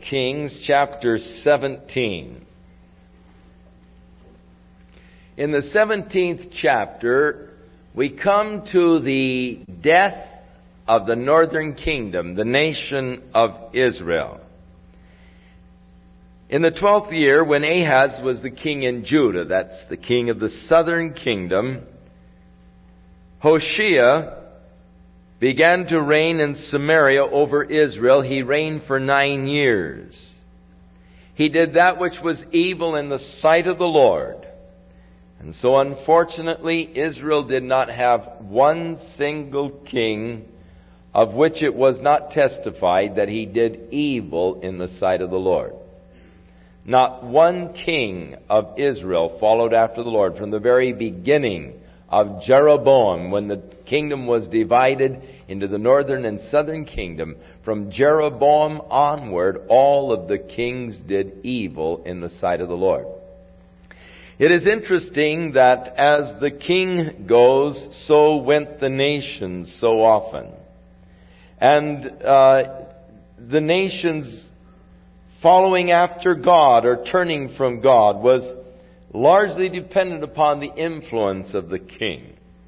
Kings chapter 17. In the 17th chapter, we come to the death of the northern kingdom, the nation of Israel. In the 12th year, when Ahaz was the king in Judah, that's the king of the southern kingdom, Hoshea began to reign in Samaria over Israel. He reigned for 9 years. He did that which was evil in the sight of the Lord. And so unfortunately, Israel did not have one single king of which it was not testified that he did evil in the sight of the Lord. Not one king of Israel followed after the Lord from the very beginning of Jeroboam, when the kingdom was divided into the northern and southern kingdom. From Jeroboam onward, all of the kings did evil in the sight of the Lord. It is interesting that as the king goes, so went the nations so often. And the nations following after God or turning from God was largely dependent upon the influence of the king.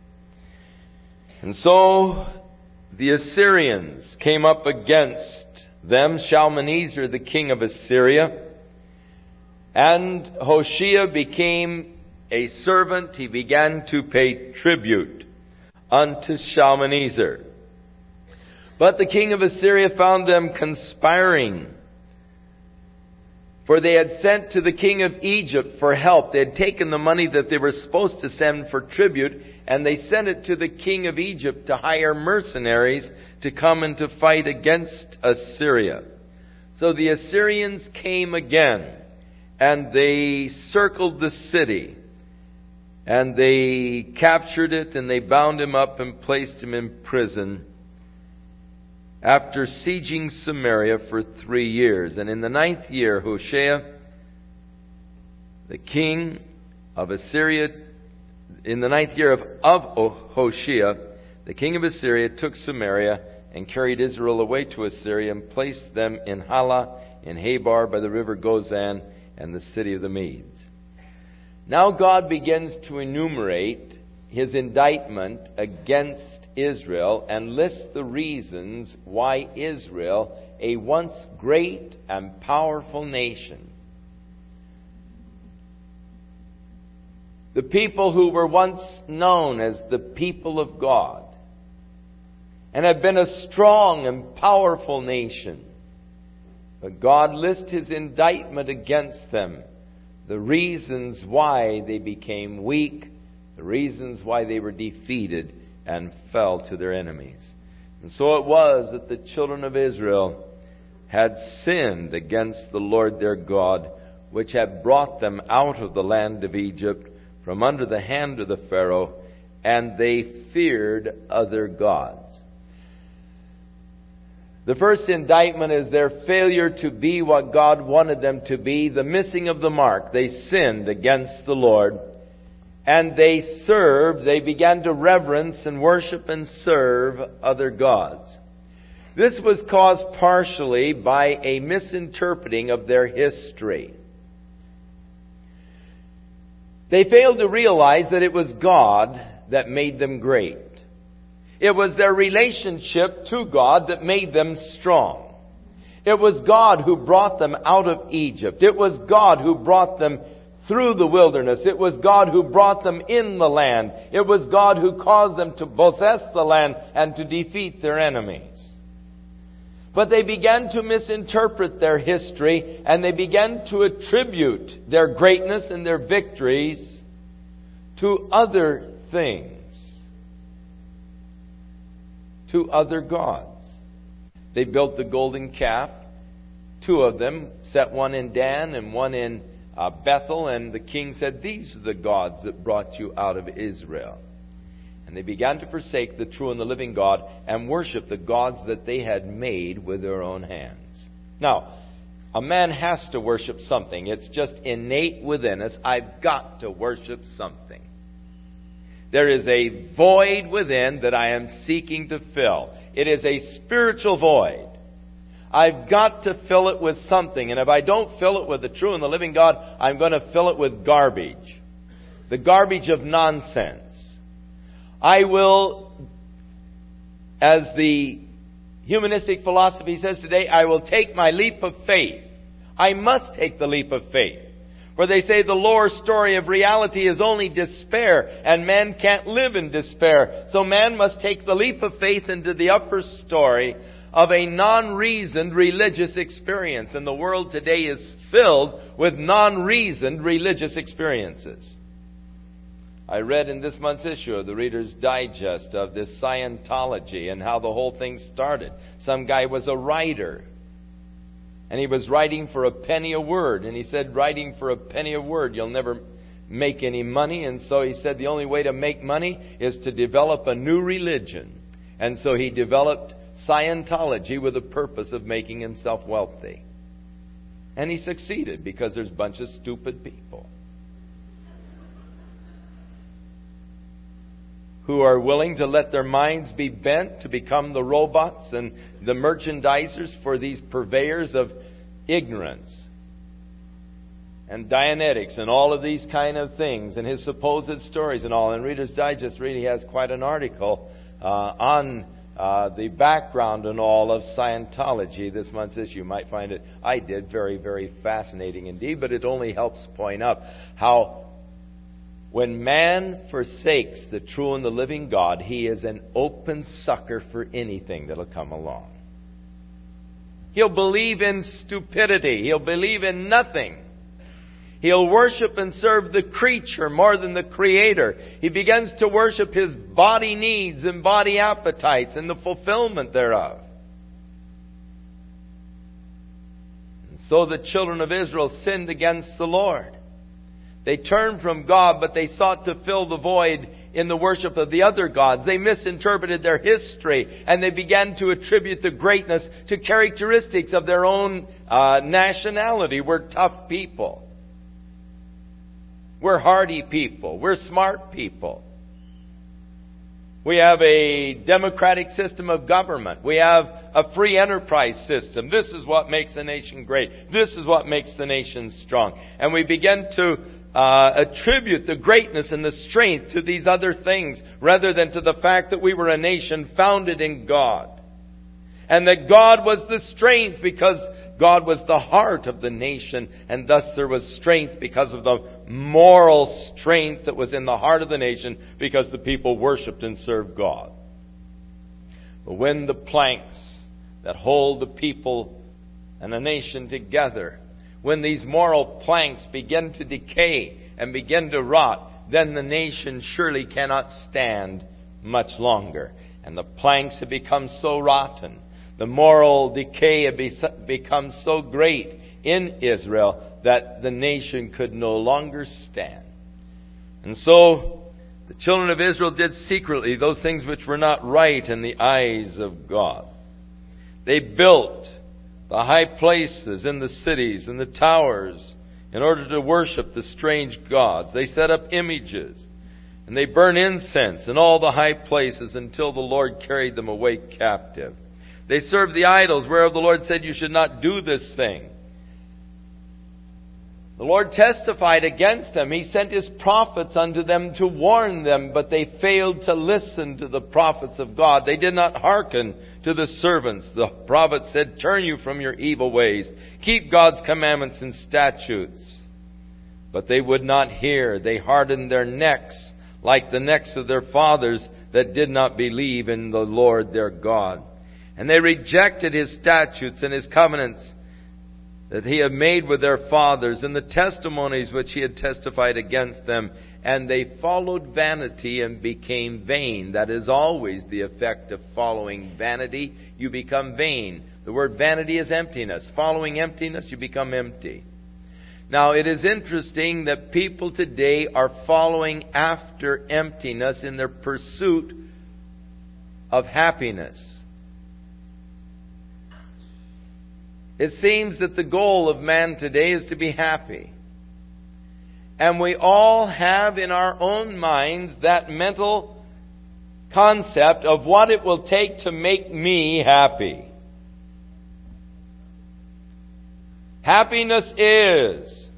And so the Assyrians came up against them, Shalmaneser, the king of Assyria. And Hoshea became a servant. He began to pay tribute unto Shalmaneser. But the king of Assyria found them conspiring. For they had sent to the king of Egypt for help. They had taken the money that they were supposed to send for tribute, and they sent it to the king of Egypt to hire mercenaries to come and to fight against Assyria. So the Assyrians came again, and they circled the city, and they captured it, and they bound him up and placed him in prison, after sieging Samaria for 3 years. And in the 9th year, Hoshea, the king of Assyria, in the 9th year of Hoshea, the king of Assyria took Samaria and carried Israel away to Assyria and placed them in Halah, in Habar by the river Gozan, and the city of the Medes. Now God begins to enumerate his indictment against Israel and lists the reasons why Israel, a once great and powerful nation, the people who were once known as the people of God and had been a strong and powerful nation, but God lists his indictment against them, the reasons why they became weak, the reasons why they were defeated and fell to their enemies. And so it was that the children of Israel had sinned against the Lord their God, which had brought them out of the land of Egypt from under the hand of the Pharaoh, and they feared other gods. The first indictment is their failure to be what God wanted them to be, the missing of the mark. They sinned against the Lord. And they began to reverence and worship and serve other gods. This was caused partially by a misinterpreting of their history. They failed to realize that it was God that made them great. It was their relationship to God that made them strong. It was God who brought them out of Egypt. It was God who brought them through the wilderness. It was God who brought them in the land. It was God who caused them to possess the land and to defeat their enemies. But they began to misinterpret their history, and they began to attribute their greatness and their victories to other things, to other gods. They built the golden calf, 2 of them, set one in Dan and one in Bethel, and the king said, "These are the gods that brought you out of Israel." And they began to forsake the true and the living God and worship the gods that they had made with their own hands. Now, a man has to worship something. It's just innate within us. I've got to worship something. There is a void within that I am seeking to fill. It is a spiritual void. I've got to fill it with something. And if I don't fill it with the true and the living God, I'm going to fill it with garbage. The garbage of nonsense. I will, as the humanistic philosophy says today, I will take my leap of faith. I must take the leap of faith. For they say the lower story of reality is only despair, and man can't live in despair. So man must take the leap of faith into the upper story of a non-reasoned religious experience. And the world today is filled with non-reasoned religious experiences. I read in this month's issue of the Reader's Digest of this Scientology and how the whole thing started. Some guy was a writer. And he was writing for a penny a word. And he said, writing for a penny a word, you'll never make any money. And so he said the only way to make money is to develop a new religion. And so he developed Scientology with the purpose of making himself wealthy. And he succeeded because there's a bunch of stupid people who are willing to let their minds be bent to become the robots and the merchandisers for these purveyors of ignorance and Dianetics and all of these kind of things and his supposed stories and all. And Reader's Digest really has quite an article on the background and all of Scientology. This month's issue, you might find it, I did, very, very fascinating indeed, but it only helps point up how when man forsakes the true and the living God, he is an open sucker for anything that'll come along. He'll believe in stupidity. He'll believe in nothing. He'll worship and serve the creature more than the Creator. He begins to worship his body needs and body appetites and the fulfillment thereof. And so the children of Israel sinned against the Lord. They turned from God, but they sought to fill the void in the worship of the other gods. They misinterpreted their history, and they began to attribute the greatness to characteristics of their own nationality. We're tough people. We're hardy people. We're smart people. We have a democratic system of government. We have a free enterprise system. This is what makes a nation great. This is what makes the nation strong. And we begin to attribute the greatness and the strength to these other things rather than to the fact that we were a nation founded in God. And that God was the strength because God was the heart of the nation, and thus there was strength because of the moral strength that was in the heart of the nation because the people worshipped and served God. But when the planks that hold the people and a nation together, when these moral planks begin to decay and begin to rot, then the nation surely cannot stand much longer. And the planks have become so rotten. The moral decay had become so great in Israel that the nation could no longer stand. And so the children of Israel did secretly those things which were not right in the eyes of God. They built the high places in the cities and the towers in order to worship the strange gods. They set up images and they burned incense in all the high places until the Lord carried them away captive. They served the idols whereof the Lord said, you should not do this thing. The Lord testified against them. He sent His prophets unto them to warn them, but they failed to listen to the prophets of God. They did not hearken to the servants. The prophet said, turn you from your evil ways. Keep God's commandments and statutes. But they would not hear. They hardened their necks like the necks of their fathers that did not believe in the Lord their God. And they rejected His statutes and His covenants that He had made with their fathers, and the testimonies which He had testified against them. And they followed vanity and became vain. That is always the effect of following vanity. You become vain. The word vanity is emptiness. Following emptiness, you become empty. Now, it is interesting that people today are following after emptiness in their pursuit of happiness. It seems that the goal of man today is to be happy. And we all have in our own minds that mental concept of what it will take to make me happy. Happiness is.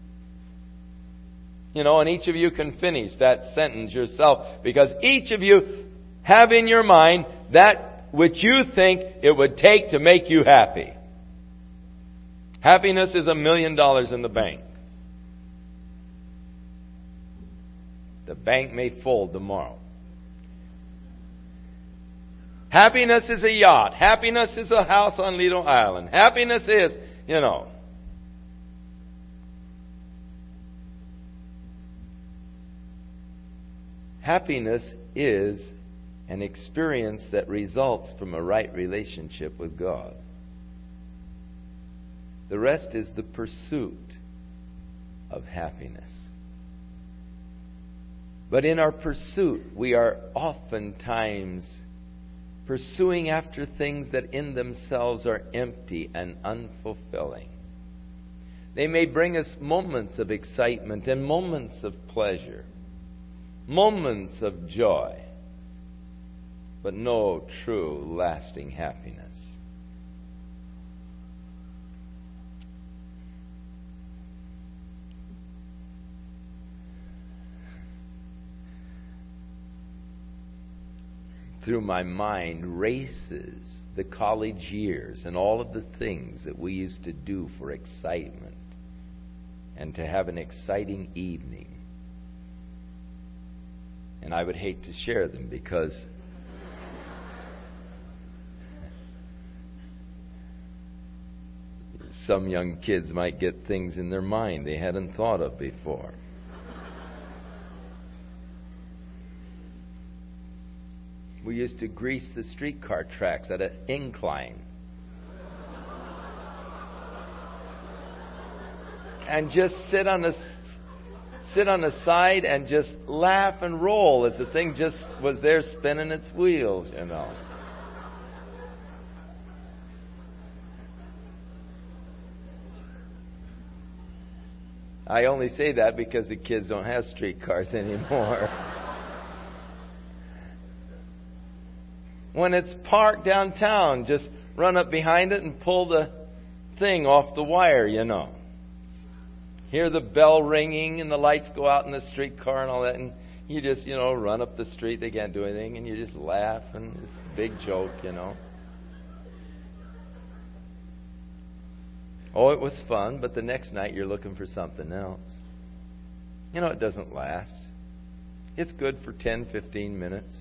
And each of you can finish that sentence yourself, because each of you have in your mind that which you think it would take to make you happy. Happiness is $1 million in the bank. The bank may fold tomorrow. Happiness is a yacht. Happiness is a house on Lido Island. Happiness is, Happiness is an experience that results from a right relationship with God. The rest is the pursuit of happiness. But in our pursuit, we are oftentimes pursuing after things that in themselves are empty and unfulfilling. They may bring us moments of excitement and moments of pleasure, moments of joy, but no true, lasting happiness. Through my mind races the college years and all of the things that we used to do for excitement and to have an exciting evening. And I would hate to share them, because some young kids might get things in their mind they hadn't thought of before. We used to grease the streetcar tracks at an incline. And just sit on the side and just laugh and roll as the thing just was there spinning its wheels, I only say that because the kids don't have streetcars anymore. When it's parked downtown, just run up behind it and pull the thing off the wire, Hear the bell ringing and the lights go out in the streetcar and all that, and you just, run up the street. They can't do anything, and you just laugh, and it's a big joke, Oh, it was fun, but the next night you're looking for something else. It doesn't last. It's good for 10, 15 minutes.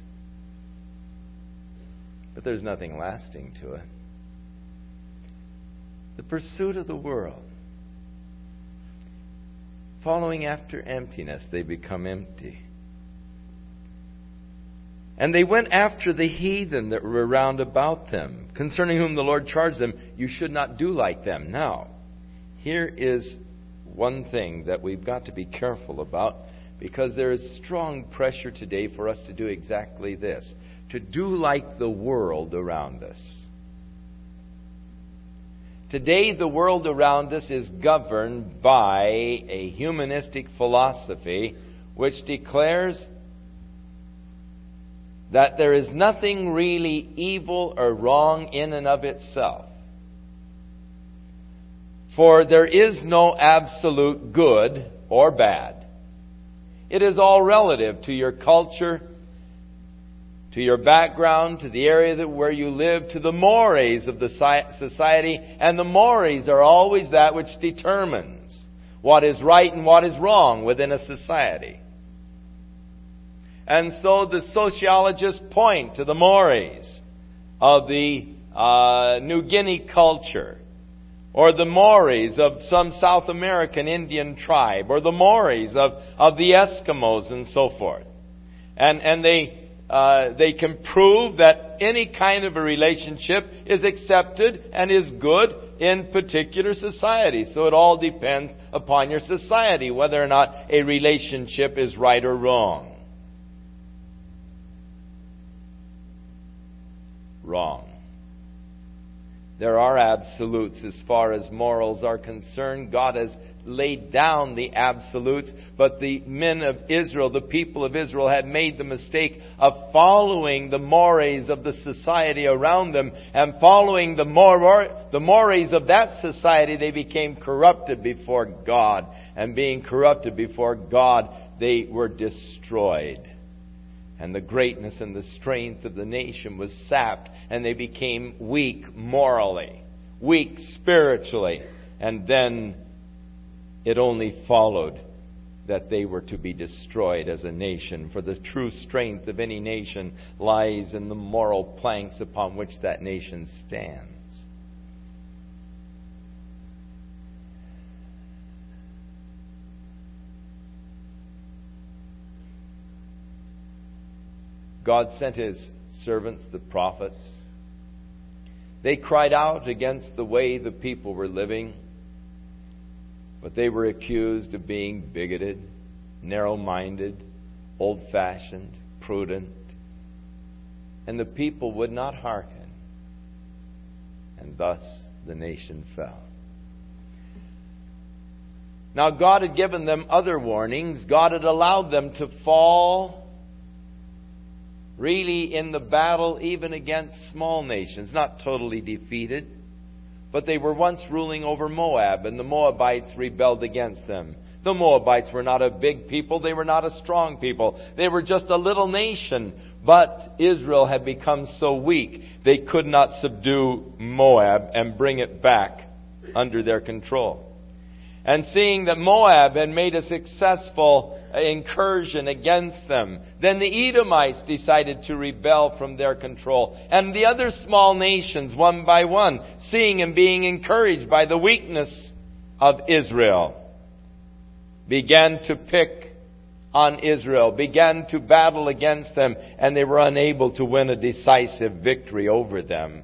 But there's nothing lasting to it. The pursuit of the world. Following after emptiness, they become empty. And they went after the heathen that were round about them, concerning whom the Lord charged them, you should not do like them. Now, here is one thing that we've got to be careful about, because there is strong pressure today for us to do exactly this. To do like the world around us. Today, the world around us is governed by a humanistic philosophy which declares that there is nothing really evil or wrong in and of itself. For there is no absolute good or bad. It is all relative to your culture, to your background, to the area where you live, to the mores of the society. And the mores are always that which determines what is right and what is wrong within a society. And so the sociologists point to the mores of the New Guinea culture, or the mores of some South American Indian tribe, or the mores of the Eskimos and so forth. And they can prove that any kind of a relationship is accepted and is good in particular society. So it all depends upon your society, whether or not a relationship is right or wrong. Wrong. There are absolutes as far as morals are concerned. God has laid down the absolutes, but the men of Israel, the people of Israel, had made the mistake of following the mores of the society around them, and following the mores of that society, they became corrupted before God, and being corrupted before God, they were destroyed. And the greatness and the strength of the nation was sapped, and they became weak morally, weak spiritually. And then it only followed that they were to be destroyed as a nation. For the true strength of any nation lies in the moral planks upon which that nation stands. God sent His servants, the prophets. They cried out against the way the people were living. But they were accused of being bigoted, narrow-minded, old-fashioned, prudent. And the people would not hearken. And thus the nation fell. Now God had given them other warnings. God had allowed them to fall really in the battle even against small nations. Not totally defeated. But they were once ruling over Moab, and the Moabites rebelled against them. The Moabites were not a big people. They were not a strong people. They were just a little nation. But Israel had become so weak, they could not subdue Moab and bring it back under their control. And seeing that Moab had made a successful incursion against them, then the Edomites decided to rebel from their control. And the other small nations, one by one, seeing and being encouraged by the weakness of Israel, began to pick on Israel, began to battle against them, and they were unable to win a decisive victory over them.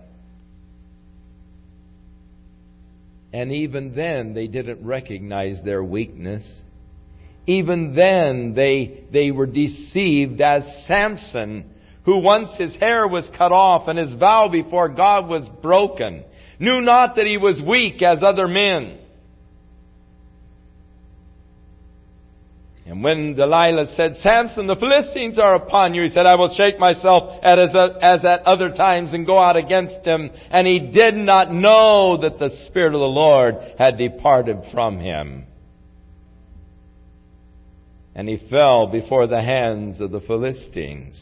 And even then, they didn't recognize their weakness. Even then, they were deceived, as Samson, who once his hair was cut off and his vow before God was broken, knew not that he was weak as other men. And when Delilah said, "Samson, the Philistines are upon you," he said, "I will shake myself as at other times and go out against him." And he did not know that the Spirit of the Lord had departed from him. And he fell before the hands of the Philistines.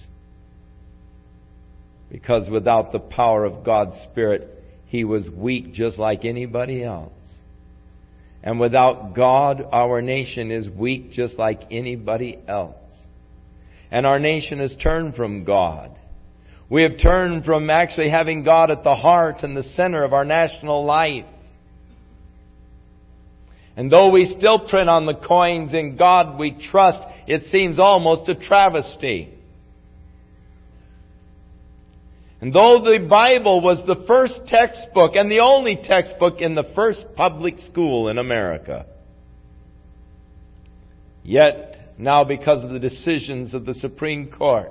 Because without the power of God's Spirit, he was weak just like anybody else. And without God, our nation is weak just like anybody else. And our nation has turned from God. We have turned from actually having God at the heart and the center of our national life. And though we still print on the coins, "In God we trust," it seems almost a travesty. And though the Bible was the first textbook and the only textbook in the first public school in America, yet now because of the decisions of the Supreme Court,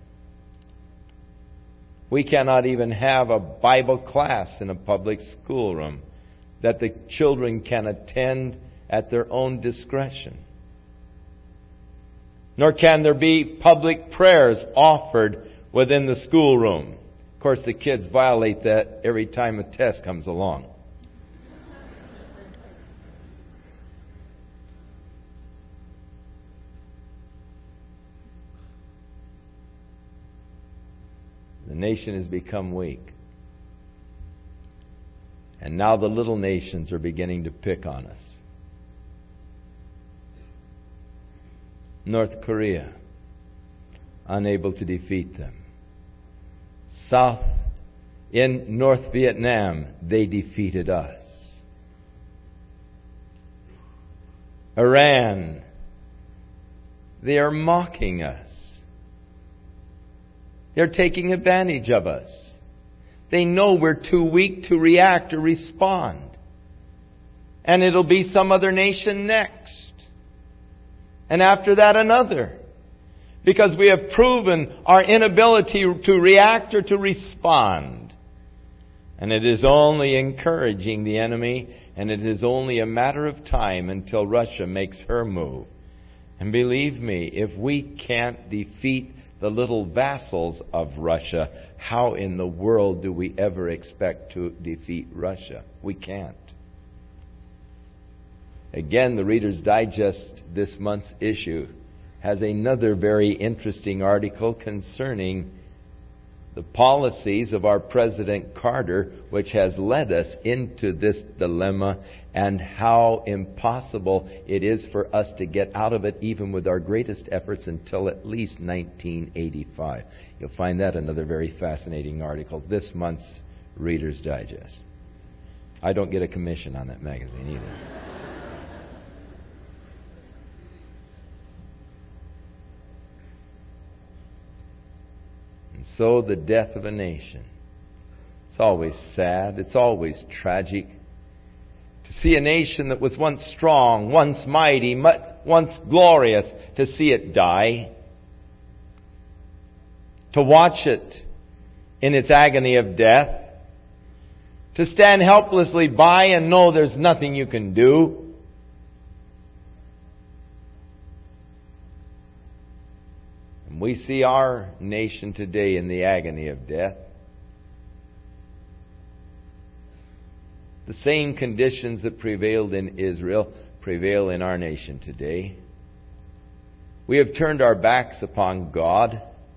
we cannot even have a Bible class in a public schoolroom that the children can attend at their own discretion. Nor can there be public prayers offered within the schoolroom. Of course, the kids violate that every time a test comes along. The nation has become weak. And now the little nations are beginning to pick on us. North Korea, unable to defeat them. In North Vietnam, they defeated us. Iran, they are mocking us. They're taking advantage of us. They know we're too weak to react or respond. And it'll be some other nation next. And after that, another. Because we have proven our inability to react or to respond. And it is only encouraging the enemy and it is only a matter of time until Russia makes her move. And believe me, if we can't defeat the little vassals of Russia, how in the world do we ever expect to defeat Russia? We can't. Again, the Reader's Digest, this month's issue, has another very interesting article concerning the policies of our President Carter, which has led us into this dilemma, and how impossible it is for us to get out of it, even with our greatest efforts, until at least 1985. You'll find that another very fascinating article, this month's Reader's Digest. I don't get a commission on that magazine either. So the death of a nation. It's always sad. It's always tragic. To see a nation that was once strong, once mighty, once glorious, to see it die. To watch it in its agony of death. To stand helplessly by and know there's nothing you can do. We see our nation today in the agony of death. The same conditions that prevailed in Israel prevail in our nation today. We have turned our backs upon God.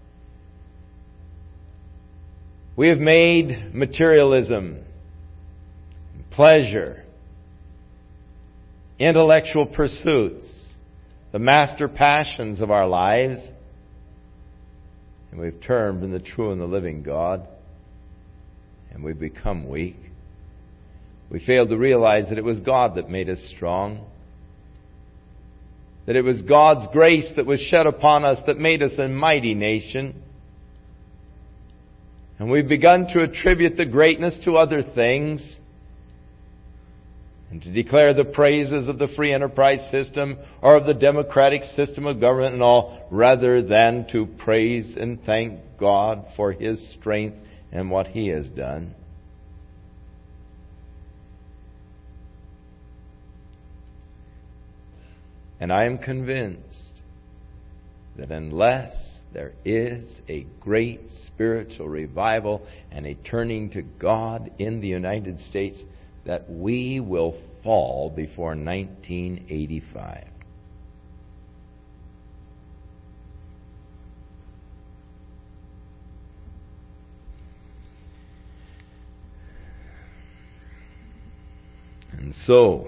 We have made materialism, pleasure, intellectual pursuits the master passions of our lives. And we've turned from the true and the living God, and we've become weak. We failed to realize that it was God that made us strong, that it was God's grace that was shed upon us that made us a mighty nation. And we've begun to attribute the greatness to other things, and to declare the praises of the free enterprise system or of the democratic system of government and all, rather than to praise and thank God for His strength and what He has done. And I am convinced that unless there is a great spiritual revival and a turning to God in the United States, that we will fall before 1985. And so,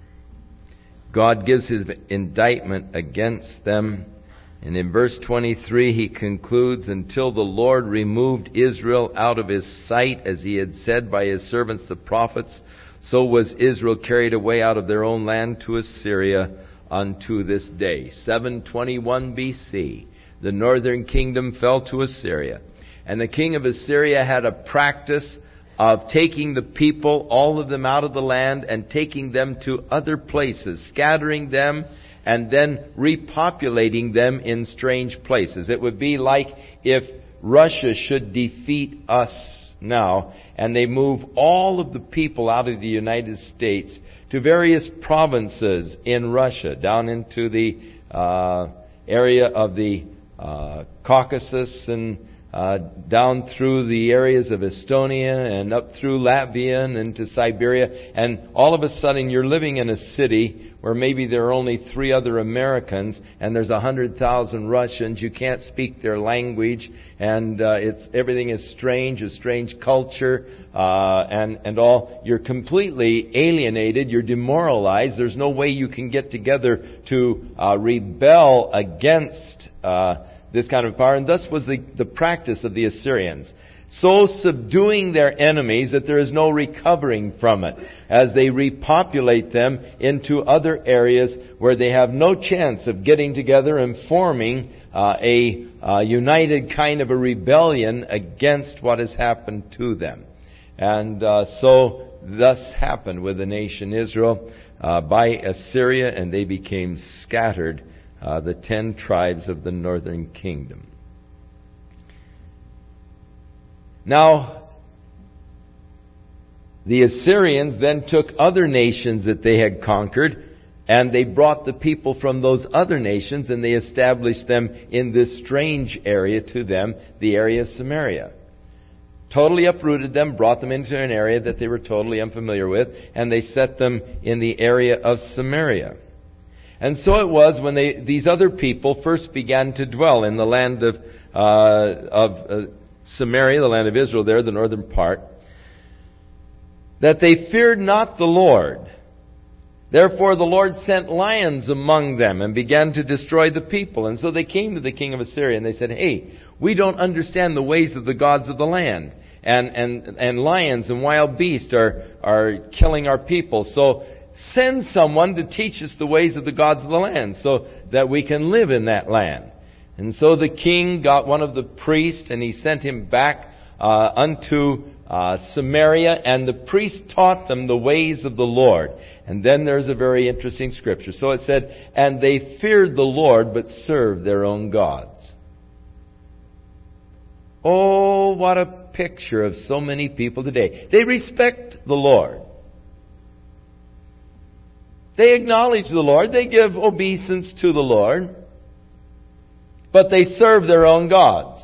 God gives His indictment against them. And in verse 23 He concludes, until the Lord removed Israel out of His sight, as He had said by His servants the prophets, so was Israel carried away out of their own land to Assyria unto this day. 721 BC, the northern kingdom fell to Assyria. And the king of Assyria had a practice of taking the people, all of them out of the land, and taking them to other places, scattering them, and then repopulating them in strange places. It would be like if Russia should defeat us now, and they move all of the people out of the United States to various provinces in Russia, down into the area of the Caucasus, and down through the areas of Estonia and up through Latvia and into Siberia. And all of a sudden you're living in a city where maybe there are only 3 other Americans, and there's 100,000 Russians. You can't speak their language, and everything is strange, a strange culture, and all. You're completely alienated. You're demoralized. There's no way you can get together to rebel against this kind of power. And thus was the practice of the Assyrians, so subduing their enemies that there is no recovering from it, as they repopulate them into other areas where they have no chance of getting together and forming a united kind of a rebellion against what has happened to them. And so thus happened with the nation Israel by Assyria, and they became scattered, the 10 tribes of the northern kingdom. Now, The Assyrians then took other nations that they had conquered, and they brought the people from those other nations, and they established them in this strange area to them, the area of Samaria. Totally uprooted them, brought them into an area that they were totally unfamiliar with, and they set them in the area of Samaria. And so it was when these other people first began to dwell in the land of Samaria, the land of Israel there, the northern part, that they feared not the Lord. Therefore the Lord sent lions among them and began to destroy the people. And so they came to the king of Assyria and they said, "Hey, we don't understand the ways of the gods of the land. And lions and wild beasts are killing our people. So send someone to teach us the ways of the gods of the land so that we can live in that land." And so the king got one of the priests and he sent him back unto Samaria, and the priest taught them the ways of the Lord. And then there's a very interesting scripture. So it said, "And they feared the Lord, but served their own gods." Oh, what a picture of so many people today. They respect the Lord. They acknowledge the Lord. They give obeisance to the Lord. But they serve their own gods.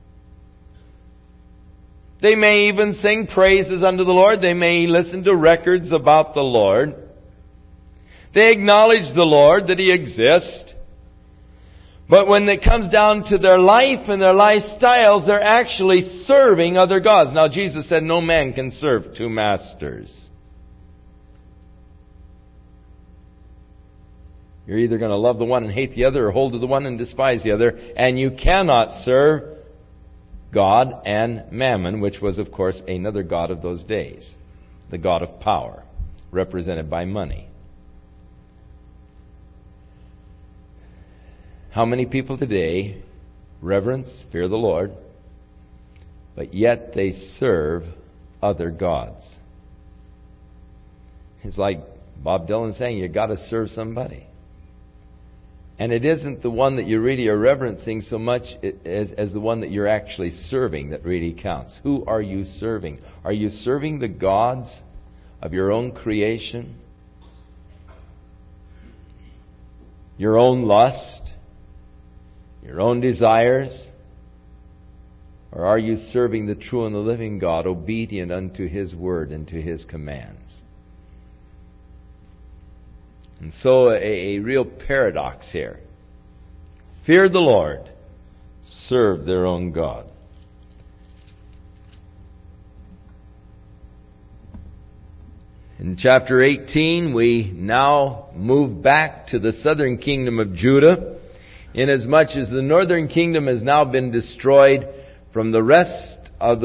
They may even sing praises unto the Lord. They may listen to records about the Lord. They acknowledge the Lord, that He exists. But when it comes down to their life and their lifestyles, they're actually serving other gods. Now, Jesus said no man can serve two masters. You're either going to love the one and hate the other, or hold to the one and despise the other. And you cannot serve God and Mammon, which was, of course, another god of those days. The god of power, represented by money. How many people today reverence, fear the Lord, but yet they serve other gods? It's like Bob Dylan saying, you got to serve somebody. And it isn't the one that you really are reverencing so much as the one that you're actually serving that really counts. Who are you serving? Are you serving the gods of your own creation? Your own lust? Your own desires? Or are you serving the true and the living God, obedient unto His word and to His commands? And so a real paradox here. Fear the Lord, serve their own God. In chapter 18, we now move back to the southern kingdom of Judah, inasmuch as the northern kingdom has now been destroyed. From the rest of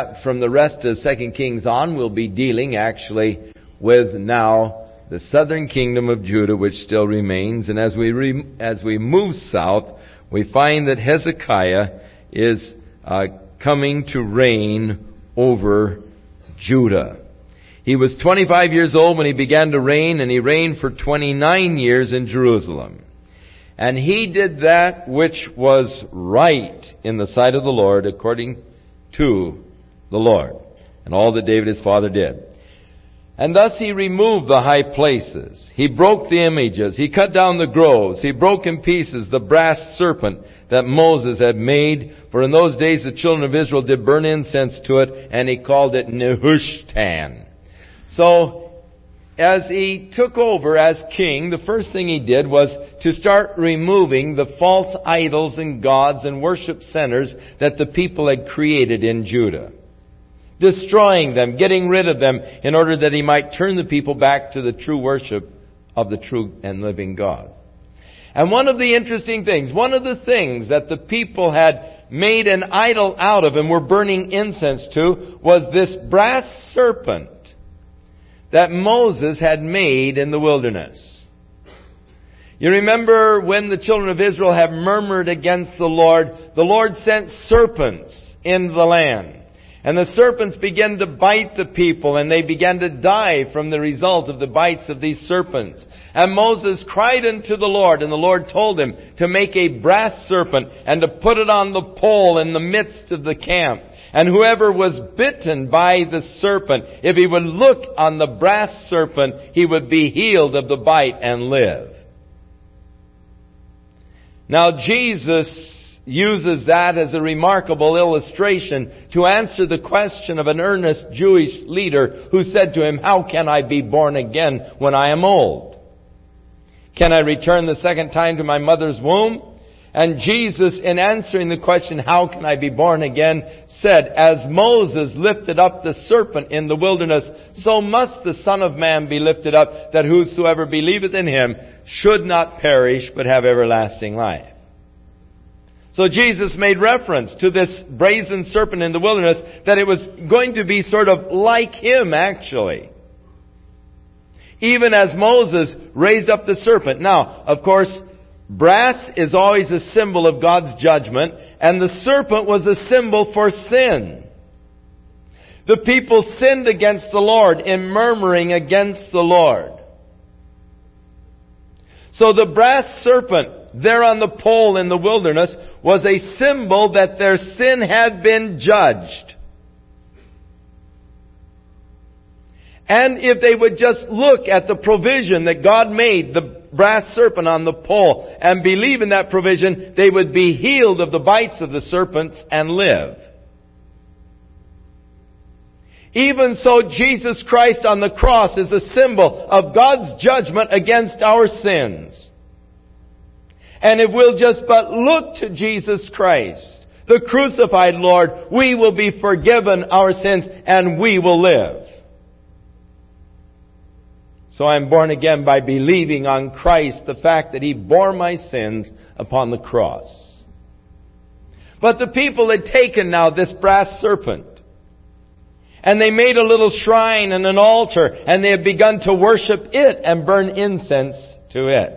2 Kings on, we'll be dealing actually with now the southern kingdom of Judah, which still remains. And as we move south, we find that Hezekiah is coming to reign over Judah. He was 25 years old when he began to reign, and he reigned for 29 years in Jerusalem. And he did that which was right in the sight of the Lord, according to the Lord, and all that David his father did. And thus he removed the high places. He broke the images. He cut down the groves. He broke in pieces the brass serpent that Moses had made. For in those days the children of Israel did burn incense to it, and he called it Nehushtan. So, as he took over as king, the first thing he did was to start removing the false idols and gods and worship centers that the people had created in Judah. Destroying them, getting rid of them, in order that he might turn the people back to the true worship of the true and living God. And one of the interesting things, one of the things that the people had made an idol out of and were burning incense to, was this brass serpent that Moses had made in the wilderness. You remember when the children of Israel have murmured against the Lord sent serpents into the land. And the serpents began to bite the people, and they began to die from the result of the bites of these serpents. And Moses cried unto the Lord, and the Lord told him to make a brass serpent and to put it on the pole in the midst of the camp. And whoever was bitten by the serpent, if he would look on the brass serpent, he would be healed of the bite and live. Now Jesus uses that as a remarkable illustration to answer the question of an earnest Jewish leader who said to him, "How can I be born again when I am old? Can I return the second time to my mother's womb?" And Jesus, in answering the question, "How can I be born again?" said, "As Moses lifted up the serpent in the wilderness, so must the Son of Man be lifted up, that whosoever believeth in him should not perish, but have everlasting life." So Jesus made reference to this brazen serpent in the wilderness, that it was going to be sort of like him, actually. Even as Moses raised up the serpent. Now, of course, brass is always a symbol of God's judgment, and the serpent was a symbol for sin. The people sinned against the Lord in murmuring against the Lord. So the brass serpent there on the pole in the wilderness was a symbol that their sin had been judged. And if they would just look at the provision that God made, the brass serpent on the pole, and believe in that provision, they would be healed of the bites of the serpents and live. Even so, Jesus Christ on the cross is a symbol of God's judgment against our sins. And if we'll just but look to Jesus Christ, the crucified Lord, we will be forgiven our sins and we will live. So I'm born again by believing on Christ, the fact that He bore my sins upon the cross. But the people had taken now this brass serpent, and they made a little shrine and an altar, and they had begun to worship it and burn incense to it.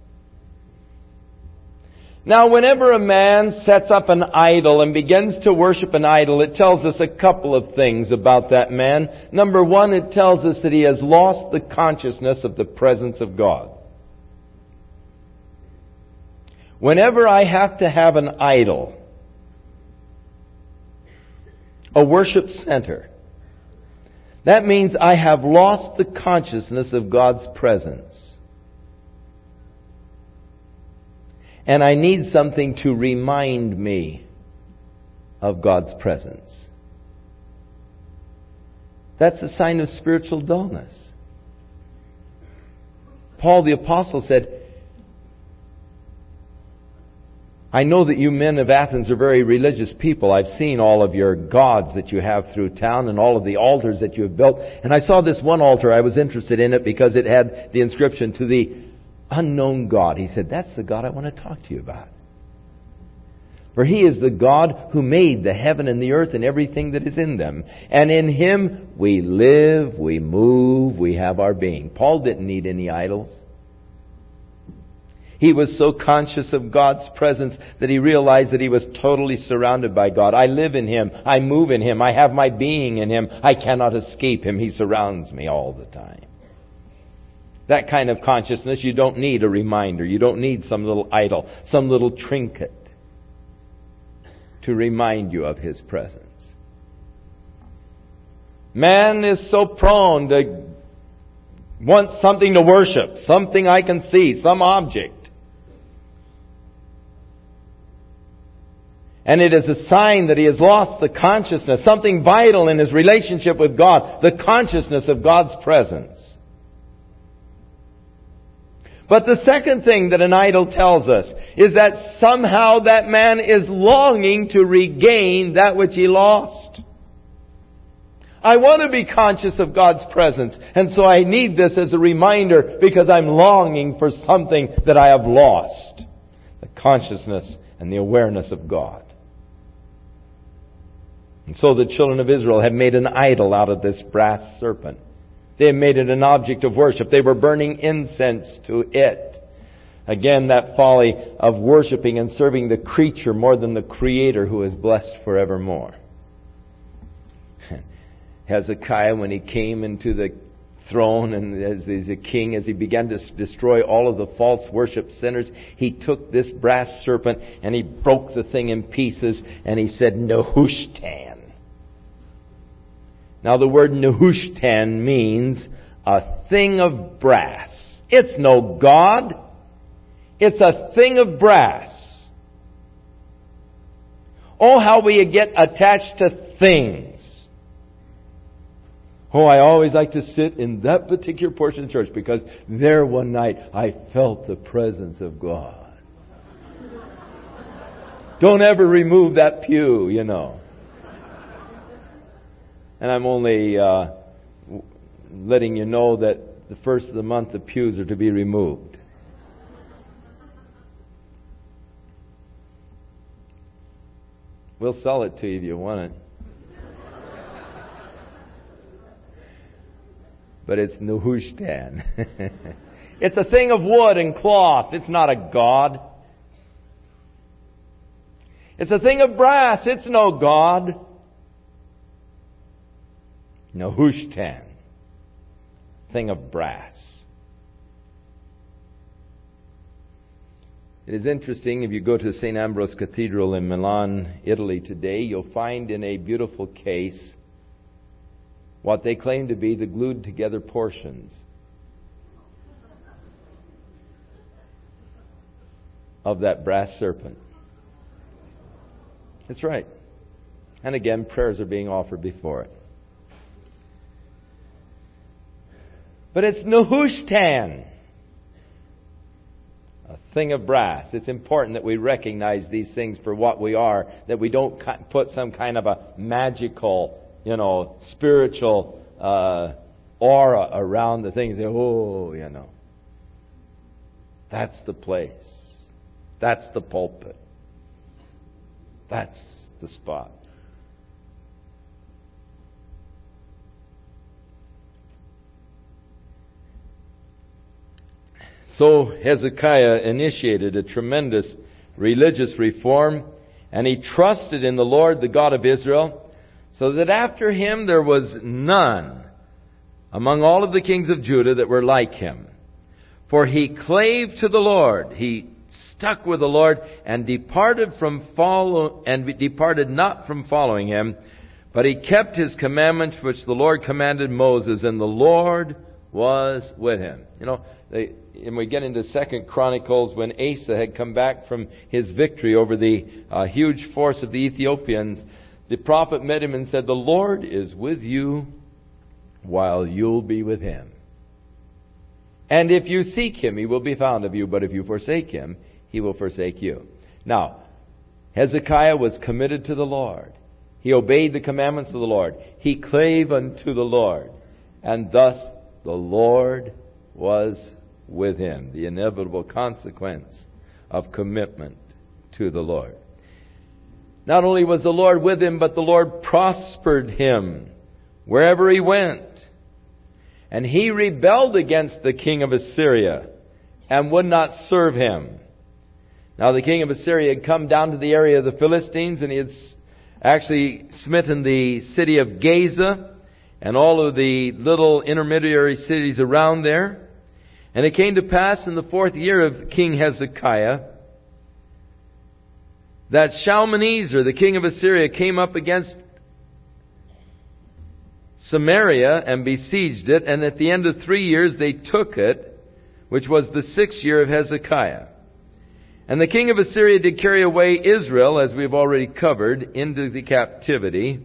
Now, whenever a man sets up an idol and begins to worship an idol, it tells us a couple of things about that man. Number one, it tells us that he has lost the consciousness of the presence of God. Whenever I have to have an idol, a worship center, that means I have lost the consciousness of God's presence. And I need something to remind me of God's presence. That's a sign of spiritual dullness. Paul the Apostle said, "I know that you men of Athens are very religious people. I've seen all of your gods that you have through town and all of the altars that you have built. And I saw this one altar. I was interested in it because it had the inscription, 'To the unknown God.'" He said, "That's the God I want to talk to you about. For He is the God who made the heaven and the earth and everything that is in them. And in Him we live, we move, we have our being." Paul didn't need any idols. He was so conscious of God's presence that he realized that he was totally surrounded by God. I live in Him. I move in Him. I have my being in Him. I cannot escape Him. He surrounds me all the time. That kind of consciousness, you don't need a reminder. You don't need some little idol, some little trinket to remind you of His presence. Man is so prone to want something to worship, something I can see, some object. And it is a sign that he has lost the consciousness, something vital in his relationship with God, the consciousness of God's presence. But the second thing that an idol tells us is that somehow that man is longing to regain that which he lost. I want to be conscious of God's presence, and so I need this as a reminder because I'm longing for something that I have lost. The consciousness and the awareness of God. And so the children of Israel had made an idol out of this brass serpent. They had made it an object of worship. They were burning incense to it. Again, that folly of worshiping and serving the creature more than the Creator who is blessed forevermore. Hezekiah, when he came into the throne and as a king, as he began to destroy all of the false worship centers, he took this brass serpent and he broke the thing in pieces and he said, "Nehushtan." Now the word Nehushtan means a thing of brass. It's no god. It's a thing of brass. Oh, how we get attached to things. Oh, I always like to sit in that particular portion of the church because there one night I felt the presence of God. Don't ever remove that pew, you know. And I'm only letting you know that the first of the month the pews are to be removed. We'll sell it to you if you want it. But it's Nehushtan. It's a thing of wood and cloth. It's not a god. It's a thing of brass. It's no god. Nehushtan. Thing of brass. It is interesting, if you go to St. Ambrose Cathedral in Milan, Italy today, you'll find in a beautiful case what they claim to be the glued together portions of that brass serpent. That's right. And again, prayers are being offered before it. But it's Nehushtan, a thing of brass. It's important that we recognize these things for what we are, that we don't put some kind of a magical, spiritual aura around the things. That's the place. That's the pulpit. That's the spot. So Hezekiah initiated a tremendous religious reform, and he trusted in the Lord, the God of Israel, so that after him there was none among all of the kings of Judah that were like him. For he clave to the Lord, he stuck with the Lord, and departed not from following him, but he kept his commandments which the Lord commanded Moses, and the Lord was with him. And we get into 2 Chronicles, when Asa had come back from his victory over the huge force of the Ethiopians, the prophet met him and said, "The Lord is with you while you'll be with him. And if you seek him, he will be found of you. But if you forsake him, he will forsake you." Now, Hezekiah was committed to the Lord. He obeyed the commandments of the Lord. He clave unto the Lord. And thus the Lord was with him. The inevitable consequence of commitment to the Lord. Not only was the Lord with him, but the Lord prospered him wherever he went. And he rebelled against the king of Assyria and would not serve him. Now the king of Assyria had come down to the area of the Philistines, and he had actually smitten the city of Gaza and all of the little intermediary cities around there. And it came to pass in the 4th year of King Hezekiah that Shalmaneser, the king of Assyria, came up against Samaria and besieged it. And at the end of 3 years they took it, which was the 6th year of Hezekiah. And the king of Assyria did carry away Israel, as we've already covered, into the captivity,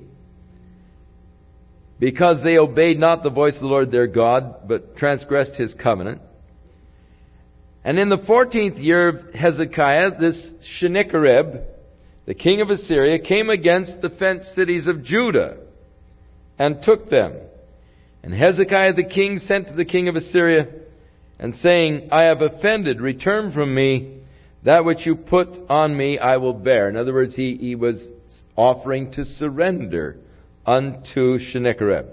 because they obeyed not the voice of the Lord their God, but transgressed his covenant. And in the 14th year of Hezekiah, this Sennacherib, the king of Assyria, came against the fenced cities of Judah and took them. And Hezekiah the king sent to the king of Assyria, and saying, "I have offended, return from me. That which you put on me I will bear." In other words, he was offering to surrender unto Sennacherib.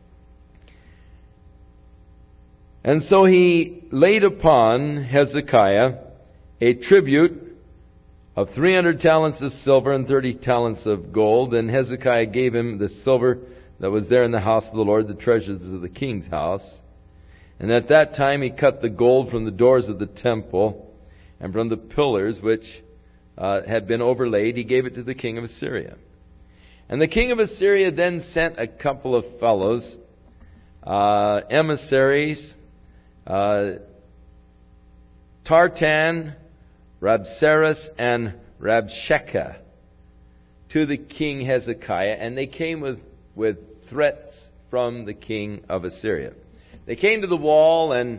And so he laid upon Hezekiah a tribute of 300 talents of silver and 30 talents of gold. And Hezekiah gave him the silver that was there in the house of the Lord, the treasures of the king's house. And at that time he cut the gold from the doors of the temple and from the pillars which had been overlaid. He gave it to the king of Assyria. And the king of Assyria then sent a couple of fellows, emissaries, Tartan, Rabsaris, and Rabshakeh, to the king Hezekiah, and they came with threats from the king of Assyria. They came to the wall, and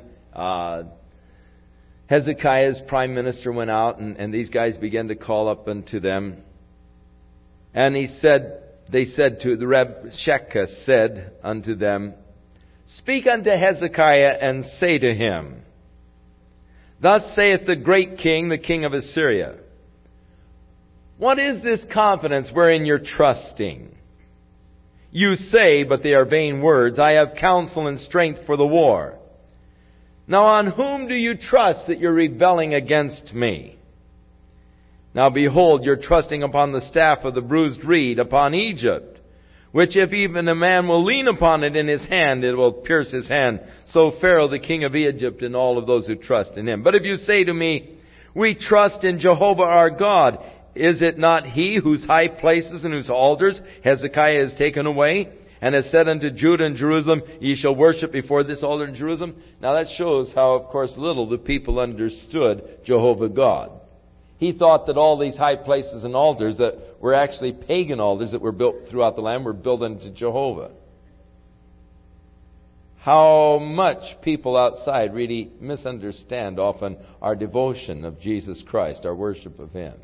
Hezekiah's prime minister went out, and these guys began to call up unto them. And they said to the Rabshakeh said unto them, Speak unto Hezekiah, and say to him, Thus saith the great king, the king of Assyria, What is this confidence wherein you're trusting? You say, but they are vain words, I have counsel and strength for the war. Now on whom do you trust that you're rebelling against me? Now behold, you're trusting upon the staff of the bruised reed, upon Egypt, which if even a man will lean upon it in his hand, it will pierce his hand. So Pharaoh, the king of Egypt, and all of those who trust in him. But if you say to me, We trust in Jehovah our God, is it not he whose high places and whose altars Hezekiah has taken away, and has said unto Judah and Jerusalem, Ye shall worship before this altar in Jerusalem? Now that shows how, of course, little the people understood Jehovah God. He thought that all these high places and altars that were actually pagan altars that were built throughout the land were built unto Jehovah. How much people outside really misunderstand often our devotion of Jesus Christ, our worship of Him.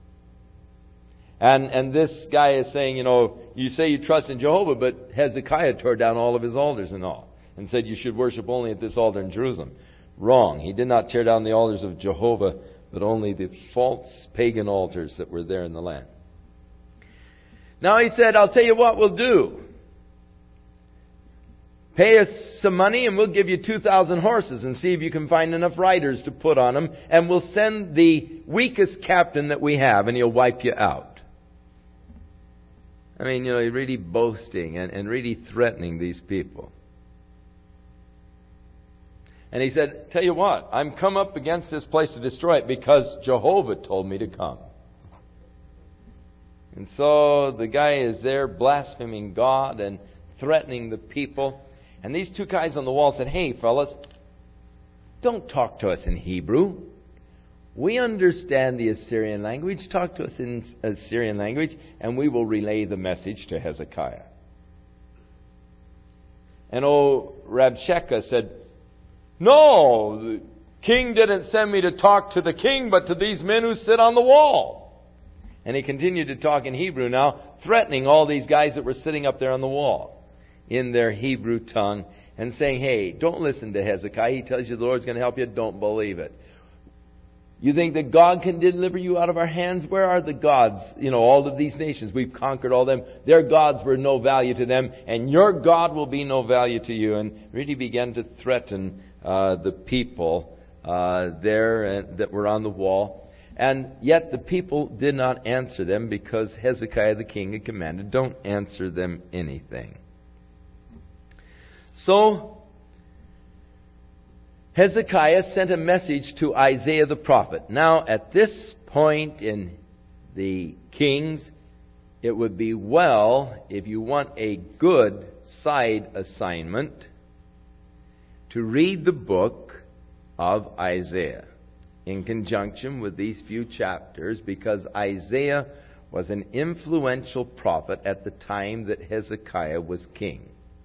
And this guy is saying, you say you trust in Jehovah, but Hezekiah tore down all of his altars and all, and said you should worship only at this altar in Jerusalem. Wrong. He did not tear down the altars of Jehovah, but only the false pagan altars that were there in the land. Now he said, I'll tell you what we'll do. Pay us some money and we'll give you 2,000 horses and see if you can find enough riders to put on them. And we'll send the weakest captain that we have and he'll wipe you out. I mean, really boasting and really threatening these people. And he said, tell you what, I'm come up against this place to destroy it because Jehovah told me to come. And so the guy is there blaspheming God and threatening the people. And these two guys on the wall said, hey, fellas, don't talk to us in Hebrew. We understand the Assyrian language. Talk to us in Assyrian language, and we will relay the message to Hezekiah. And Rabshakeh said, no, the king didn't send me to talk to the king, but to these men who sit on the wall. And he continued to talk in Hebrew now, threatening all these guys that were sitting up there on the wall in their Hebrew tongue and saying, hey, don't listen to Hezekiah. He tells you the Lord's going to help you. Don't believe it. You think that God can deliver you out of our hands? Where are the gods? All of these nations, we've conquered all them. Their gods were no value to them, and your God will be no value to you. And really began to threaten the people there that were on the wall. And yet the people did not answer them because Hezekiah the king had commanded, don't answer them anything. So Hezekiah sent a message to Isaiah the prophet. Now, at this point in the Kings, it would be well, if you want a good side assignment, to read the book of Isaiah in conjunction with these few chapters, because Isaiah was an influential prophet at the time that Hezekiah was king.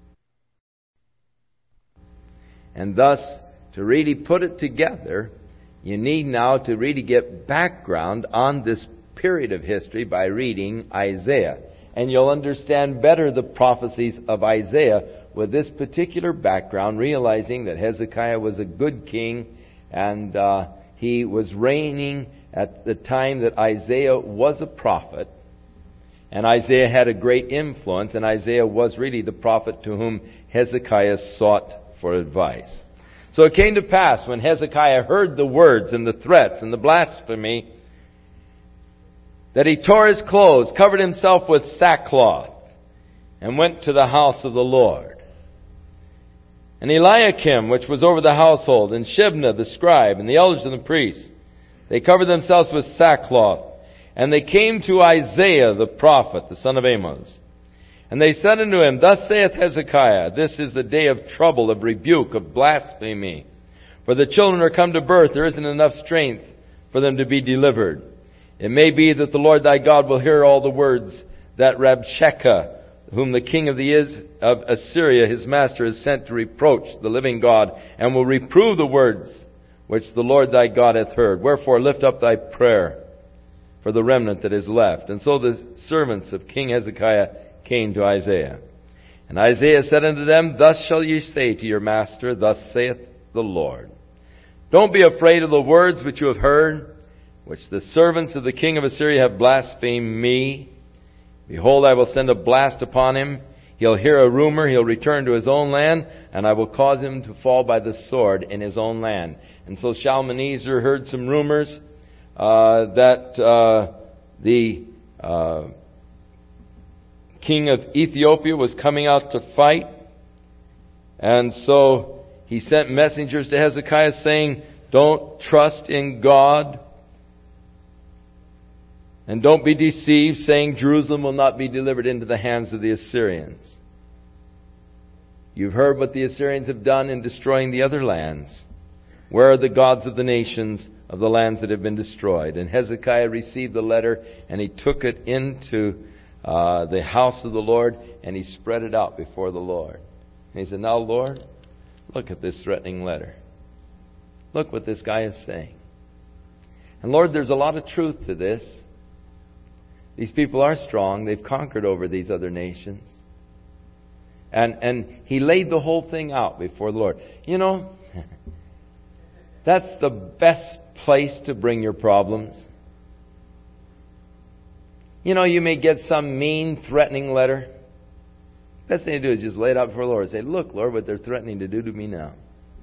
And thus, to really put it together, you need now to really get background on this period of history by reading Isaiah. And you'll understand better the prophecies of Isaiah with this particular background, realizing that Hezekiah was a good king and he was reigning at the time that Isaiah was a prophet. And Isaiah had a great influence, and Isaiah was really the prophet to whom Hezekiah sought for advice. So it came to pass when Hezekiah heard the words and the threats and the blasphemy that he tore his clothes, covered himself with sackcloth, and went to the house of the Lord. And Eliakim, which was over the household, and Shebna the scribe, and the elders and the priests, they covered themselves with sackcloth. And they came to Isaiah the prophet, the son of Amos. And they said unto him, Thus saith Hezekiah, This is the day of trouble, of rebuke, of blasphemy. For the children are come to birth, there isn't enough strength for them to be delivered. It may be that the Lord thy God will hear all the words that Rabshakeh, whom the king of Assyria, his master, has sent to reproach the living God, and will reprove the words which the Lord thy God hath heard. Wherefore lift up thy prayer for the remnant that is left. And so the servants of King Hezekiah came to Isaiah. And Isaiah said unto them, Thus shall ye say to your master, Thus saith the Lord. Don't be afraid of the words which you have heard, which the servants of the king of Assyria have blasphemed me. Behold, I will send a blast upon him. He'll hear a rumor. He'll return to his own land, and I will cause him to fall by the sword in his own land. And so Shalmaneser heard some rumors that the king of Ethiopia was coming out to fight. And so he sent messengers to Hezekiah saying, Don't trust in God. And don't be deceived, saying Jerusalem will not be delivered into the hands of the Assyrians. You've heard what the Assyrians have done in destroying the other lands. Where are the gods of the nations of the lands that have been destroyed? And Hezekiah received the letter, and he took it into the house of the Lord, and he spread it out before the Lord. And he said, Now, Lord, look at this threatening letter. Look what this guy is saying. And Lord, there's a lot of truth to this. These people are strong. They've conquered over these other nations. And he laid the whole thing out before the Lord. You know, that's the best place to bring your problems. You know, you may get some mean, threatening letter. Best thing to do is just lay it out before the Lord and say, Look, Lord, what they're threatening to do to me now.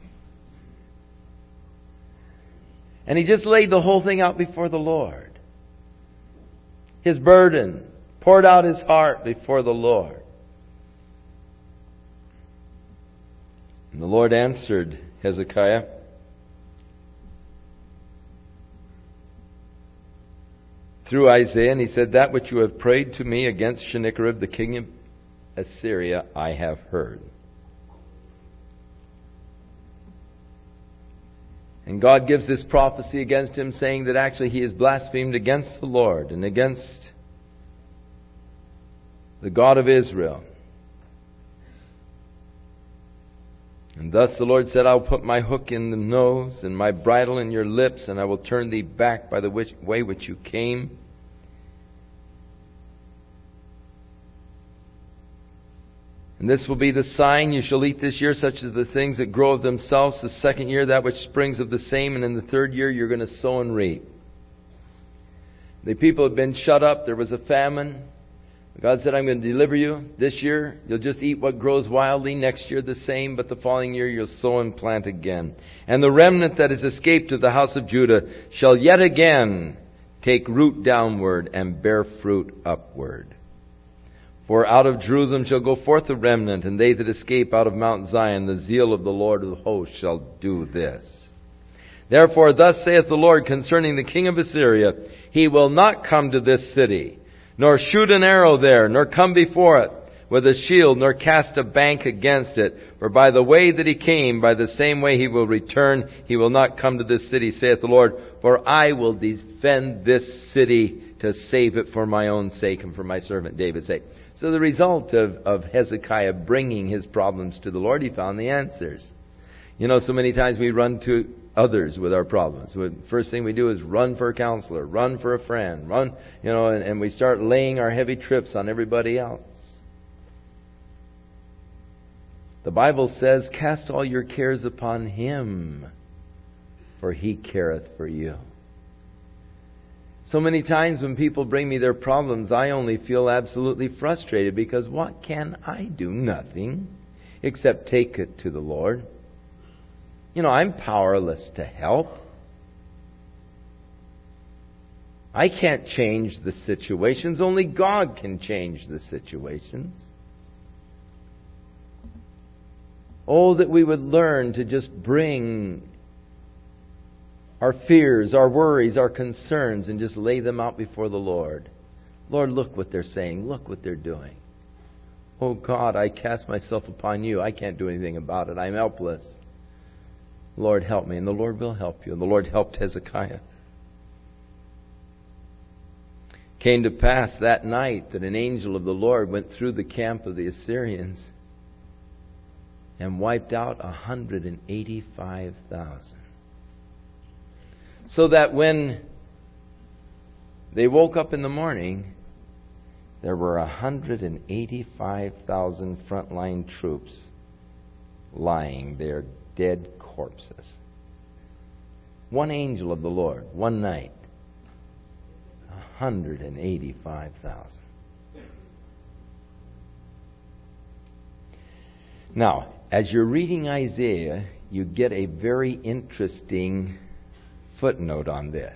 And he just laid the whole thing out before the Lord. His burden, poured out his heart before the Lord. And the Lord answered Hezekiah, through Isaiah, and he said, That which you have prayed to me against Sennacherib, the king of Assyria, I have heard. And God gives this prophecy against him, saying that actually he has blasphemed against the Lord and against the God of Israel. And thus the Lord said, I will put my hook in the nose and my bridle in your lips, and I will turn thee back by the way which you came. And this will be the sign you shall eat this year, such as the things that grow of themselves. The second year, that which springs of the same. And in the third year, you're going to sow and reap. The people have been shut up. There was a famine. God said, I'm going to deliver you. This year, you'll just eat what grows wildly. Next year, the same. But the following year, you'll sow and plant again. And the remnant that has escaped to the house of Judah shall yet again take root downward and bear fruit upward. For out of Jerusalem shall go forth a remnant, and they that escape out of Mount Zion, the zeal of the Lord of hosts shall do this. Therefore thus saith the Lord concerning the king of Assyria, He will not come to this city, nor shoot an arrow there, nor come before it with a shield, nor cast a bank against it. For by the way that he came, by the same way he will return. He will not come to this city, saith the Lord. For I will defend this city to save it for my own sake and for my servant David's sake. So the result of Hezekiah bringing his problems to the Lord, he found the answers. You know, so many times we run to others with our problems. The first thing we do is run for a counselor, run for a friend, run, and we start laying our heavy trips on everybody else. The Bible says, Cast all your cares upon Him, for He careth for you. So many times when people bring me their problems, I only feel absolutely frustrated because what can I do? Nothing except take it to the Lord. I'm powerless to help. I can't change the situations. Only God can change the situations. Oh, that we would learn to just bring our fears, our worries, our concerns, and just lay them out before the Lord. Lord, look what they're saying. Look what they're doing. Oh God, I cast myself upon you. I can't do anything about it. I'm helpless. Lord, help me. And the Lord will help you. And the Lord helped Hezekiah. Came to pass that night that an angel of the Lord went through the camp of the Assyrians and wiped out 185,000. So that when they woke up in the morning, there were 185,000 frontline troops lying there, dead corpses. One angel of the Lord, one night, 185,000. Now, as you're reading Isaiah, you get a very interesting footnote on this.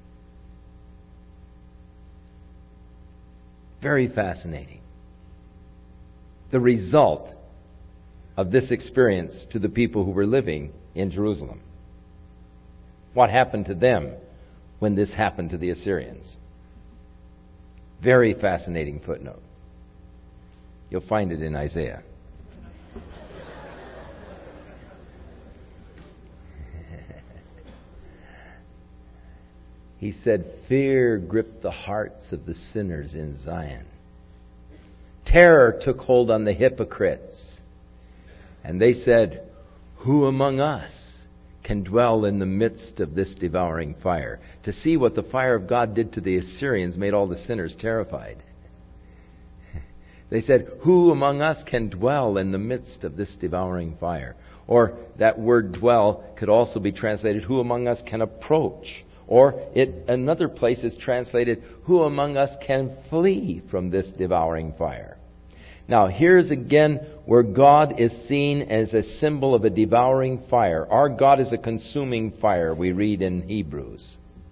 Very fascinating. The result of this experience to the people who were living in Jerusalem. What happened to them when this happened to the Assyrians? Very fascinating footnote. You'll find it in Isaiah. He said, fear gripped the hearts of the sinners in Zion. Terror took hold on the hypocrites. And they said, who among us can dwell in the midst of this devouring fire? To see what the fire of God did to the Assyrians made all the sinners terrified. They said, who among us can dwell in the midst of this devouring fire? Or that word dwell could also be translated, who among us can approach? Or another place is translated, who among us can flee from this devouring fire? Now, here's again where God is seen as a symbol of a devouring fire. Our God is a consuming fire, we read in Hebrews.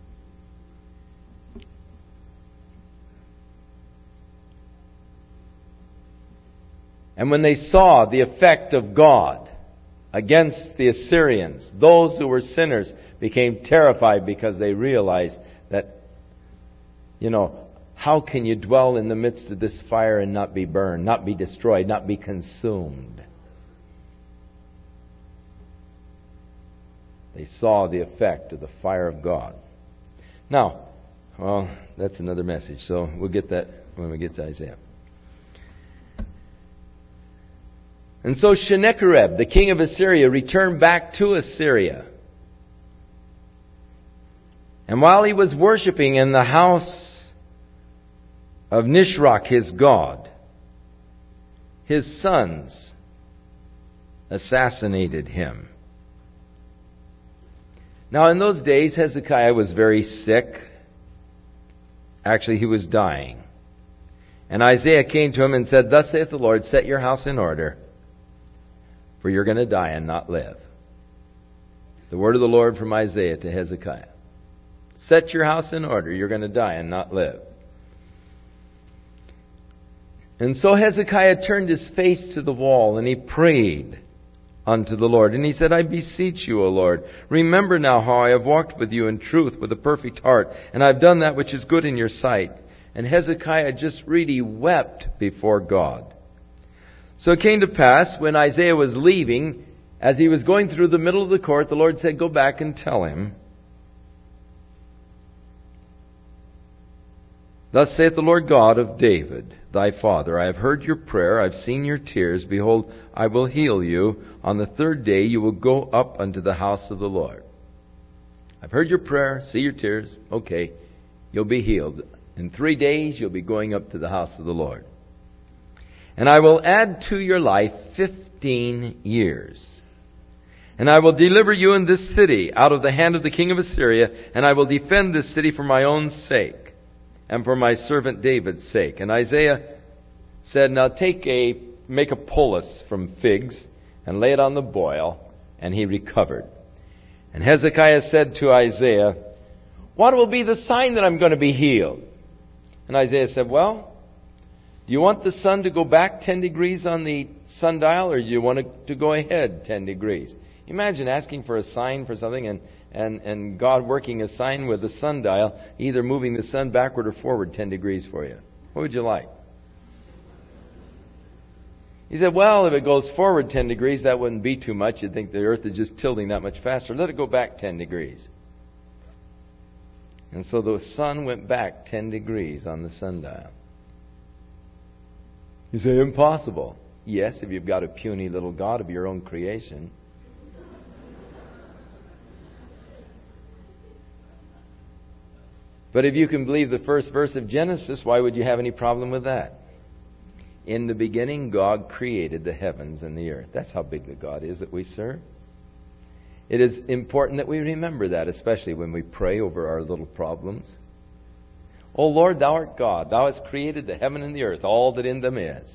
And when they saw the effect of God against the Assyrians, those who were sinners became terrified because they realized that, how can you dwell in the midst of this fire and not be burned, not be destroyed, not be consumed? They saw the effect of the fire of God. Now, that's another message, so we'll get that when we get to Isaiah. And so Sennacherib, the king of Assyria, returned back to Assyria. And while he was worshiping in the house of Nisroch, his god, his sons assassinated him. Now, in those days, Hezekiah was very sick. Actually, he was dying. And Isaiah came to him and said, thus saith the Lord, set your house in order, for you're going to die and not live. The word of the Lord from Isaiah to Hezekiah. Set your house in order. You're going to die and not live. And so Hezekiah turned his face to the wall and he prayed unto the Lord. And he said, I beseech you, O Lord, remember now how I have walked with you in truth with a perfect heart, and I have done that which is good in your sight. And Hezekiah just really wept before God. So it came to pass, when Isaiah was leaving, as he was going through the middle of the court, the Lord said, go back and tell him, thus saith the Lord God of David, thy father, I have heard your prayer, I have seen your tears. Behold, I will heal you. On the third day you will go up unto the house of the Lord. I've heard your prayer, see your tears. Okay, you'll be healed. In 3 days you'll be going up to the house of the Lord. And I will add to your life 15 years. And I will deliver you in this city out of the hand of the king of Assyria, and I will defend this city for my own sake, and for my servant David's sake. And Isaiah said, now make a poultice from figs, and lay it on the boil, and he recovered. And Hezekiah said to Isaiah, what will be the sign that I'm going to be healed? And Isaiah said, well, do you want the sun to go back 10 degrees on the sundial, or do you want it to go ahead 10 degrees? Imagine asking for a sign for something and God working a sign with a sundial, either moving the sun backward or forward 10 degrees for you. What would you like? He said, well, if it goes forward 10 degrees, that wouldn't be too much. You'd think the earth is just tilting that much faster. Let it go back 10 degrees. And so the sun went back 10 degrees on the sundial. You say, impossible. Yes, if you've got a puny little God of your own creation. But if you can believe the first verse of Genesis, why would you have any problem with that? In the beginning, God created the heavens and the earth. That's how big the God is that we serve. It is important that we remember that, especially when we pray over our little problems. O Lord, Thou art God. Thou hast created the heaven and the earth, all that in them is.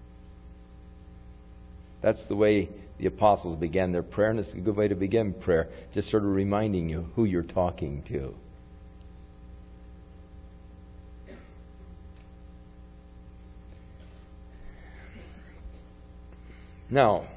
That's the way the apostles began their prayer, and it's a good way to begin prayer, just sort of reminding you who you're talking to. Now,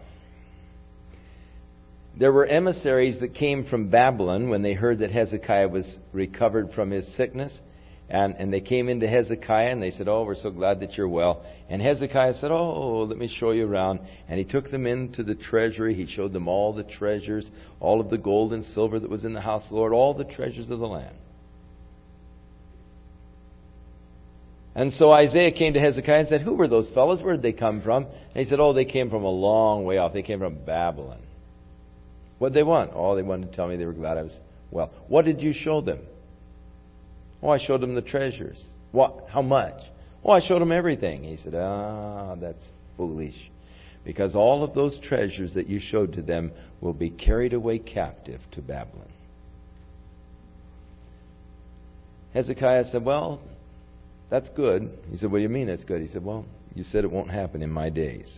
there were emissaries that came from Babylon when they heard that Hezekiah was recovered from his sickness. And they came into Hezekiah and they said, oh, we're so glad that you're well. And Hezekiah said, oh, let me show you around. And he took them into the treasury. He showed them all the treasures, all of the gold and silver that was in the house of the Lord, all the treasures of the land. And so Isaiah came to Hezekiah and said, who were those fellows? Where did they come from? And he said, oh, they came from a long way off. They came from Babylon. What did they want? Oh, they wanted to tell me they were glad I was well. What did you show them? Oh, I showed them the treasures. What? How much? Oh, I showed them everything. He said, that's foolish. Because all of those treasures that you showed to them will be carried away captive to Babylon. Hezekiah said, well, that's good. He said, what do you mean it's good? He said, well, you said it won't happen in my days.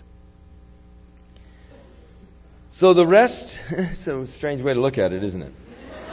So the rest, it's a strange way to look at it, isn't it?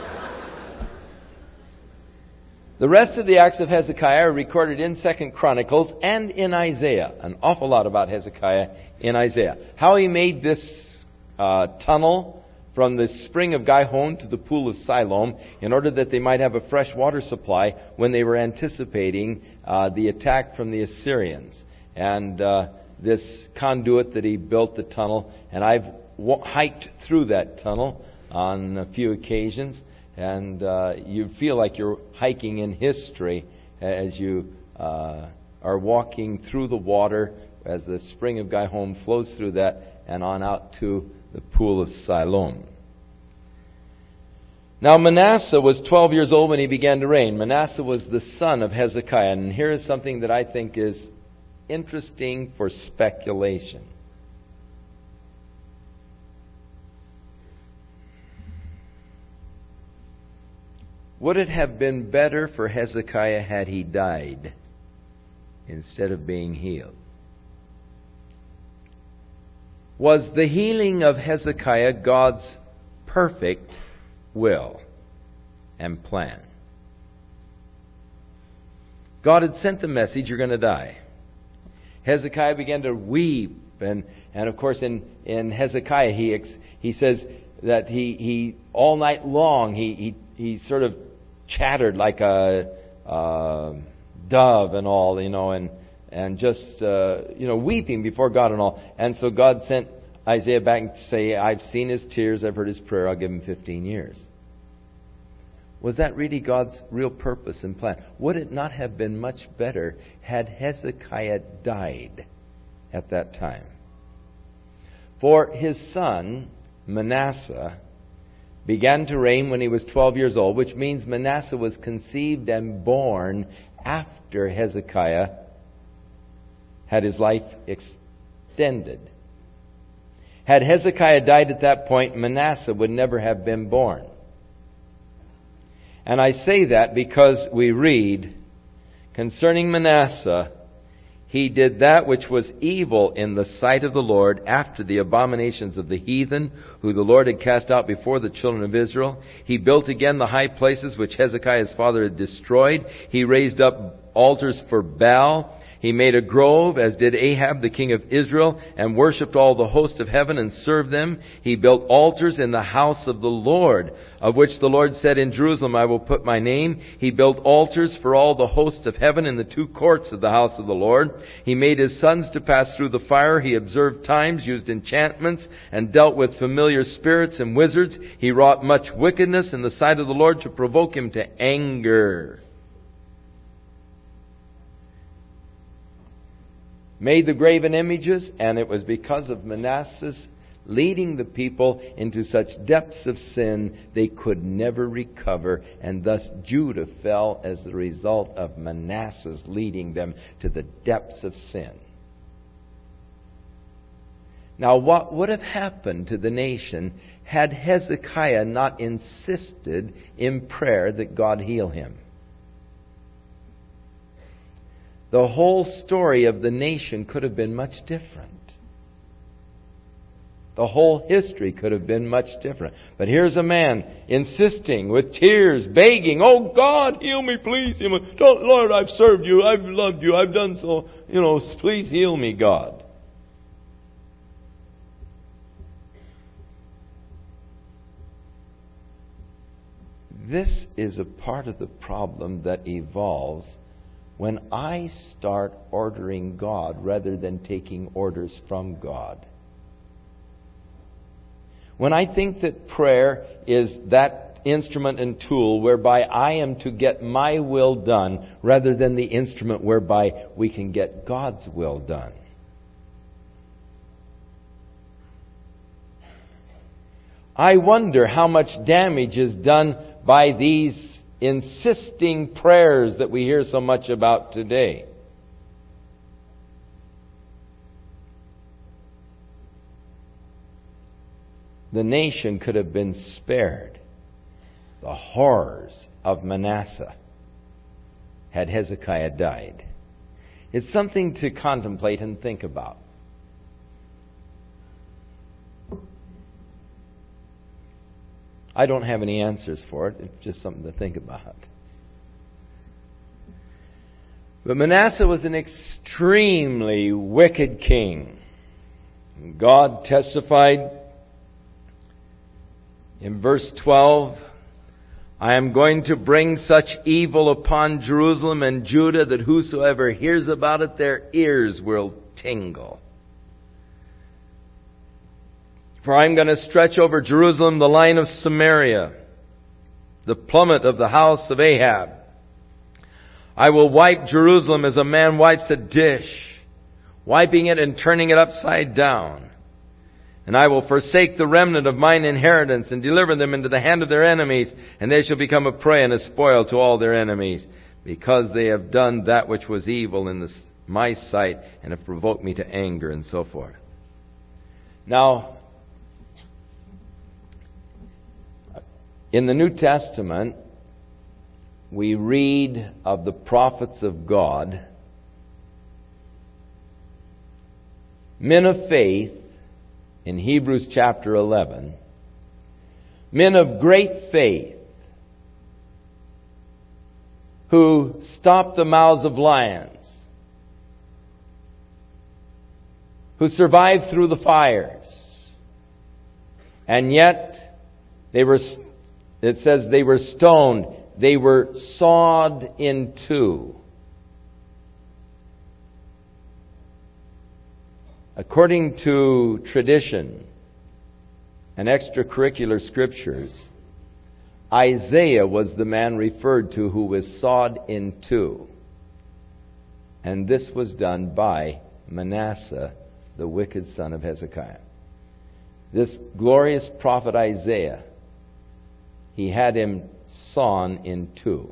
The rest of the acts of Hezekiah are recorded in 2 Chronicles and in Isaiah. An awful lot about Hezekiah in Isaiah. How he made this tunnel from the spring of Gihon to the pool of Siloam in order that they might have a fresh water supply when they were anticipating the attack from the Assyrians. And this conduit that he built, the tunnel, and I've hiked through that tunnel on a few occasions. And you feel like you're hiking in history as you are walking through the water as the spring of Gihon flows through that and on out to the pool of Siloam. Now Manasseh was 12 years old when he began to reign. Manasseh was the son of Hezekiah. And here is something that I think is interesting for speculation. Would it have been better for Hezekiah had he died instead of being healed? Was the healing of Hezekiah God's perfect will and plan? God had sent the message, you're going to die. Hezekiah began to weep. And of course in Hezekiah he says that he all night long he sort of chattered like a dove and all, and just weeping before God and all. And so God sent Isaiah back to say, I've seen his tears, I've heard his prayer, I'll give him 15 years. Was that really God's real purpose and plan? Would it not have been much better had Hezekiah died at that time? For his son, Manasseh, began to reign when he was 12 years old, which means Manasseh was conceived and born after Hezekiah had his life extended. Had Hezekiah died at that point, Manasseh would never have been born. And I say that because we read concerning Manasseh, he did that which was evil in the sight of the Lord after the abominations of the heathen, who the Lord had cast out before the children of Israel. He built again the high places which Hezekiah his father had destroyed. He raised up altars for Baal. He made a grove, as did Ahab the king of Israel, and worshipped all the host of heaven and served them. He built altars in the house of the Lord, of which the Lord said, in Jerusalem I will put my name. He built altars for all the host of heaven in the two courts of the house of the Lord. He made his sons to pass through the fire. He observed times, used enchantments, and dealt with familiar spirits and wizards. He wrought much wickedness in the sight of the Lord to provoke him to anger. Made the graven images, and it was because of Manasseh's leading the people into such depths of sin they could never recover, and thus Judah fell as the result of Manasseh's leading them to the depths of sin. Now, what would have happened to the nation had Hezekiah not insisted in prayer that God heal him? The whole story of the nation could have been much different. The whole history could have been much different. But here's a man insisting with tears, begging, oh God, heal me, please heal me. Don't, Lord, I've served you, I've loved you, I've done so, please heal me, God. This is a part of the problem that evolves when I start ordering God rather than taking orders from God. When I think that prayer is that instrument and tool whereby I am to get my will done rather than the instrument whereby we can get God's will done. I wonder how much damage is done by these insisting prayers that we hear so much about today. The nation could have been spared the horrors of Manasseh had Hezekiah died. It's something to contemplate and think about. I don't have any answers for it. It's just something to think about. But Manasseh was an extremely wicked king. God testified in verse 12, I am going to bring such evil upon Jerusalem and Judah that whosoever hears about it, their ears will tingle. For I am going to stretch over Jerusalem the line of Samaria, the plummet of the house of Ahab. I will wipe Jerusalem as a man wipes a dish, wiping it and turning it upside down. And I will forsake the remnant of mine inheritance and deliver them into the hand of their enemies, and they shall become a prey and a spoil to all their enemies, because they have done that which was evil in my sight and have provoked me to anger, and so forth. Now, in the New Testament, we read of the prophets of God, men of faith, in Hebrews chapter 11, men of great faith who stopped the mouths of lions, who survived through the fires, and yet it says they were stoned, they were sawed in two. According to tradition and extracurricular scriptures, Isaiah was the man referred to who was sawed in two. And this was done by Manasseh, the wicked son of Hezekiah. This glorious prophet Isaiah, he had him sawn in two.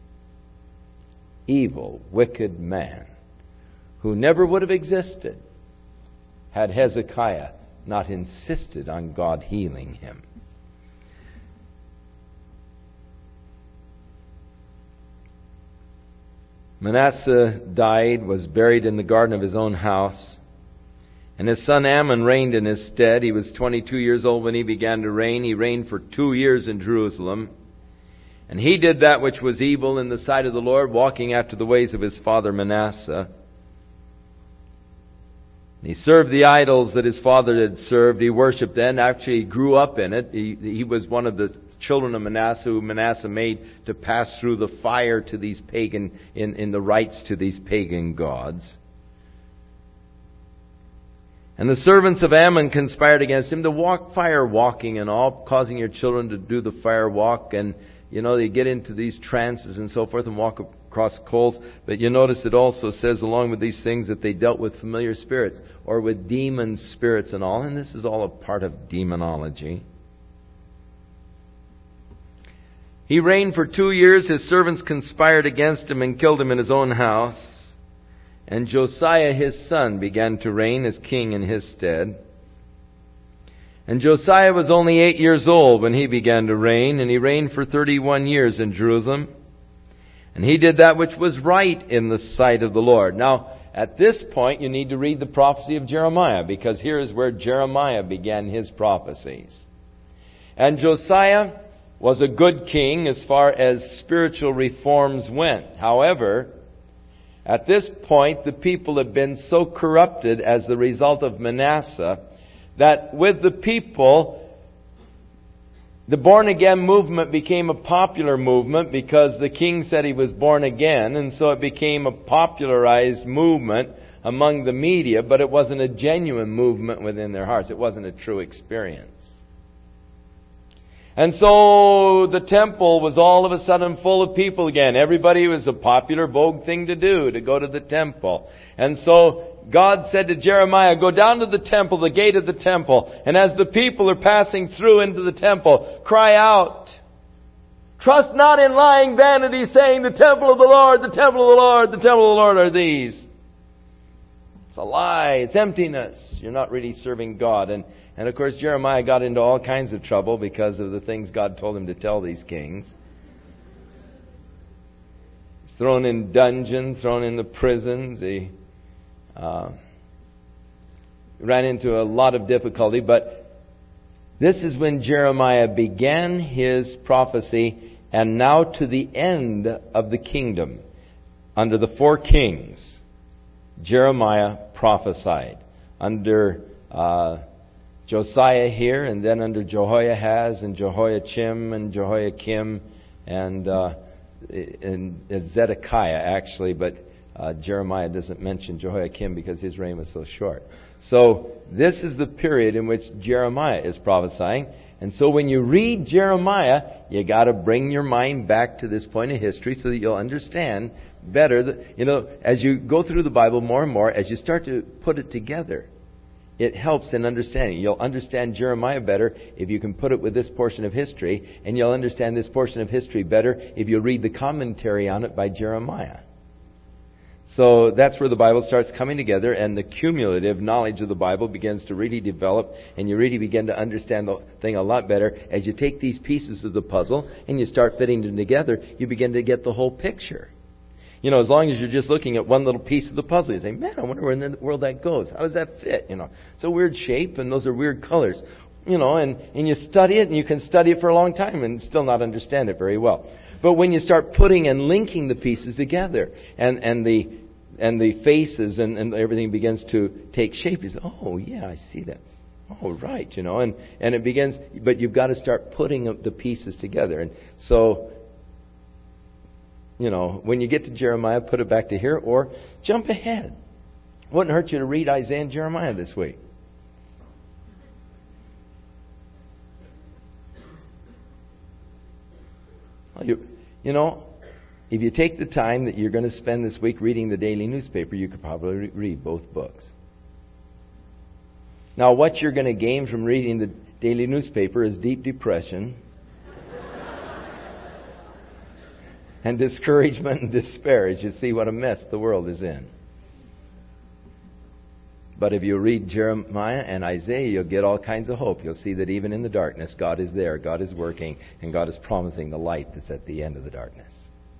Evil, wicked man, who never would have existed had Hezekiah not insisted on God healing him. Manasseh died, was buried in the garden of his own house, and his son Amon reigned in his stead. He was 22 years old when he began to reign. He reigned for 2 years in Jerusalem. And he did that which was evil in the sight of the Lord, walking after the ways of his father Manasseh. He served the idols that his father had served. He worshipped them. Actually, he grew up in it. He was one of the children of Manasseh, who Manasseh made to pass through the fire to these pagan, in the rites to these pagan gods. And the servants of Ammon conspired against him to walk fire walking and all, causing your children to do the fire walk. And, they get into these trances and so forth and walk across coals. But you notice it also says along with these things that they dealt with familiar spirits or with demon spirits and all. And this is all a part of demonology. He reigned for 2 years. His servants conspired against him and killed him in his own house. And Josiah his son began to reign as king in his stead. And Josiah was only 8 years old when he began to reign, and he reigned for 31 years in Jerusalem. And he did that which was right in the sight of the Lord. Now, at this point, you need to read the prophecy of Jeremiah, because here is where Jeremiah began his prophecies. And Josiah was a good king as far as spiritual reforms went. However, at this point, the people had been so corrupted as the result of Manasseh that with the people, the born-again movement became a popular movement because the king said he was born again, and so it became a popularized movement among the media, but it wasn't a genuine movement within their hearts. It wasn't a true experience. And so the temple was all of a sudden full of people again. Everybody, was a popular, vogue thing to do, to go to the temple. And so God said to Jeremiah, go down to the temple, the gate of the temple, and as the people are passing through into the temple, cry out, trust not in lying vanity, saying, the temple of the Lord, the temple of the Lord, the temple of the Lord are these. It's a lie. It's emptiness. You're not really serving God. And of course, Jeremiah got into all kinds of trouble because of the things God told him to tell these kings. He's thrown in dungeons, thrown in the prisons. He ran into a lot of difficulty. But this is when Jeremiah began his prophecy, and now to the end of the kingdom. Under the 4 kings, Jeremiah prophesied. Under Josiah here, and then under Jehoiahaz and Jehoiachim and Jehoiakim and Zedekiah actually, but Jeremiah doesn't mention Jehoiakim because his reign was so short. So this is the period in which Jeremiah is prophesying. And so when you read Jeremiah, you got to bring your mind back to this point of history so that you'll understand better that, as you go through the Bible more and more, as you start to put it together, it helps in understanding. You'll understand Jeremiah better if you can put it with this portion of history, and you'll understand this portion of history better if you read the commentary on it by Jeremiah. So that's where the Bible starts coming together, and the cumulative knowledge of the Bible begins to really develop, and you really begin to understand the thing a lot better. As you take these pieces of the puzzle and you start fitting them together, you begin to get the whole picture. As long as you're just looking at one little piece of the puzzle, you say, man, I wonder where in the world that goes. How does that fit? It's a weird shape, and those are weird colors. And you study it, and you can study it for a long time and still not understand it very well. But when you start putting and linking the pieces together, and the faces and everything begins to take shape, you say, oh, yeah, I see that. Oh, right, and it begins, but you've got to start putting the pieces together. And so, when you get to Jeremiah, put it back to here or jump ahead. Wouldn't hurt you to read Isaiah and Jeremiah this week. Well, if you take the time that you're going to spend this week reading the daily newspaper, you could probably read both books. Now, what you're going to gain from reading the daily newspaper is deep depression and discouragement and despair as you see what a mess the world is in. But if you read Jeremiah and Isaiah, you'll get all kinds of hope. You'll see that even in the darkness, God is there, God is working, and God is promising the light that's at the end of the darkness.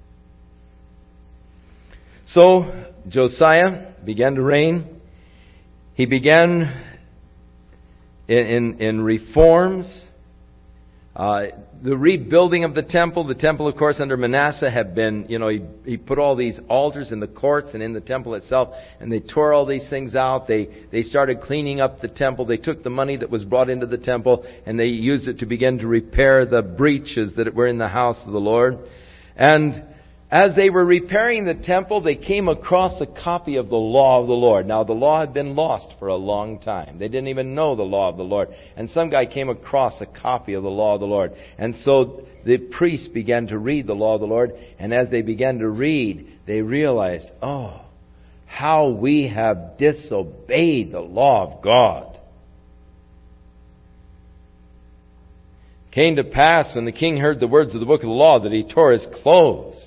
So, Josiah began to reign. He began in reforms. The rebuilding of the temple, of course, under Manasseh had been, he put all these altars in the courts and in the temple itself, and they tore all these things out. They started cleaning up the temple. They took the money that was brought into the temple, and they used it to begin to repair the breaches that were in the house of the Lord. And as they were repairing the temple, they came across a copy of the law of the Lord. Now, the law had been lost for a long time. They didn't even know the law of the Lord. And some guy came across a copy of the law of the Lord. And so the priests began to read the law of the Lord. And as they began to read, they realized, oh, how we have disobeyed the law of God. It came to pass when the king heard the words of the book of the law that he tore his clothes.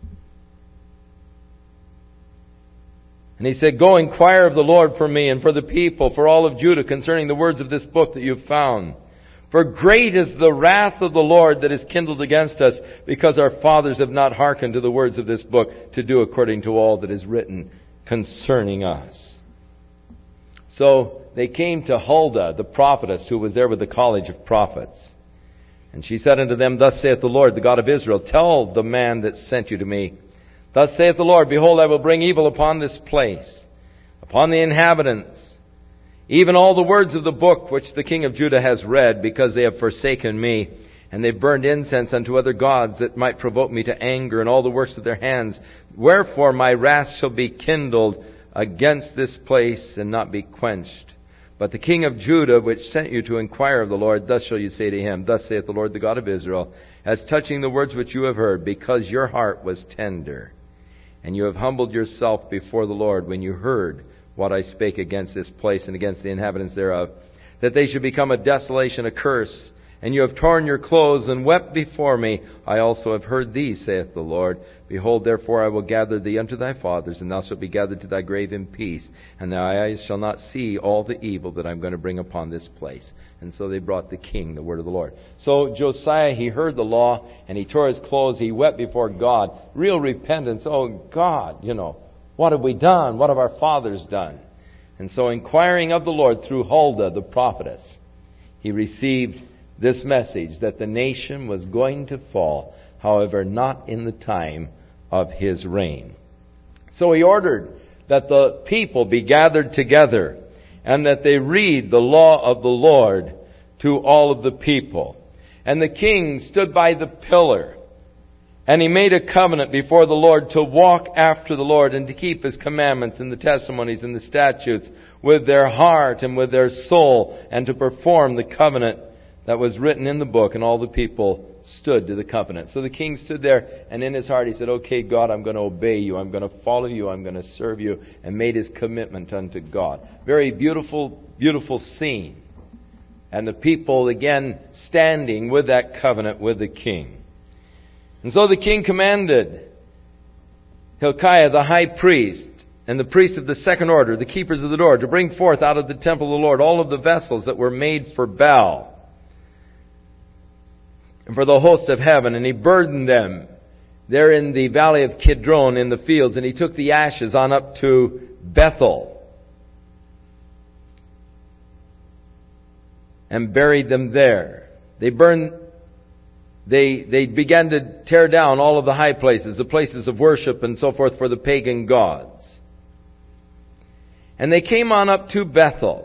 And he said, go inquire of the Lord for me and for the people, for all of Judah, concerning the words of this book that you've found. For great is the wrath of the Lord that is kindled against us, because our fathers have not hearkened to the words of this book, to do according to all that is written concerning us. So they came to Huldah, the prophetess, who was there with the college of prophets. And she said unto them, thus saith the Lord, the God of Israel, tell the man that sent you to me, thus saith the Lord, behold, I will bring evil upon this place, upon the inhabitants, even all the words of the book which the king of Judah has read, because they have forsaken me, and they burned incense unto other gods that might provoke me to anger, and all the works of their hands. Wherefore my wrath shall be kindled against this place, and not be quenched. But the king of Judah, which sent you to inquire of the Lord, thus shall you say to him, thus saith the Lord, the God of Israel, as touching the words which you have heard, because your heart was tender, and you have humbled yourself before the Lord when you heard what I spake against this place and against the inhabitants thereof, that they should become a desolation, a curse, and you have torn your clothes and wept before me. I also have heard thee, saith the Lord. Behold, therefore I will gather thee unto thy fathers, and thou shalt be gathered to thy grave in peace, and thy eyes shall not see all the evil that I'm going to bring upon this place. And so they brought the king the word of the Lord. So Josiah, he heard the law, and he tore his clothes. He wept before God. Real repentance. Oh, God, what have we done? What have our fathers done? And so inquiring of the Lord through Huldah, the prophetess, he received this message that the nation was going to fall, however, not in the time of his reign. So he ordered that the people be gathered together and that they read the law of the Lord to all of the people. And the king stood by the pillar, and he made a covenant before the Lord to walk after the Lord and to keep his commandments and the testimonies and the statutes with their heart and with their soul, and to perform the covenant that was written in the book. And all the people stood to the covenant. So the king stood there, and in his heart he said, okay, God, I'm going to obey you. I'm going to follow you. I'm going to serve you. And made his commitment unto God. Very beautiful, beautiful scene. And the people again standing with that covenant with the king. And so the king commanded Hilkiah the high priest and the priests of the second order, the keepers of the door, to bring forth out of the temple of the Lord all of the vessels that were made for Baal and for the host of heaven. And he burdened them there in the valley of Kidron in the fields. And he took the ashes on up to Bethel and buried them there. They began to tear down all of the high places, the places of worship and so forth for the pagan gods. And they came on up to Bethel.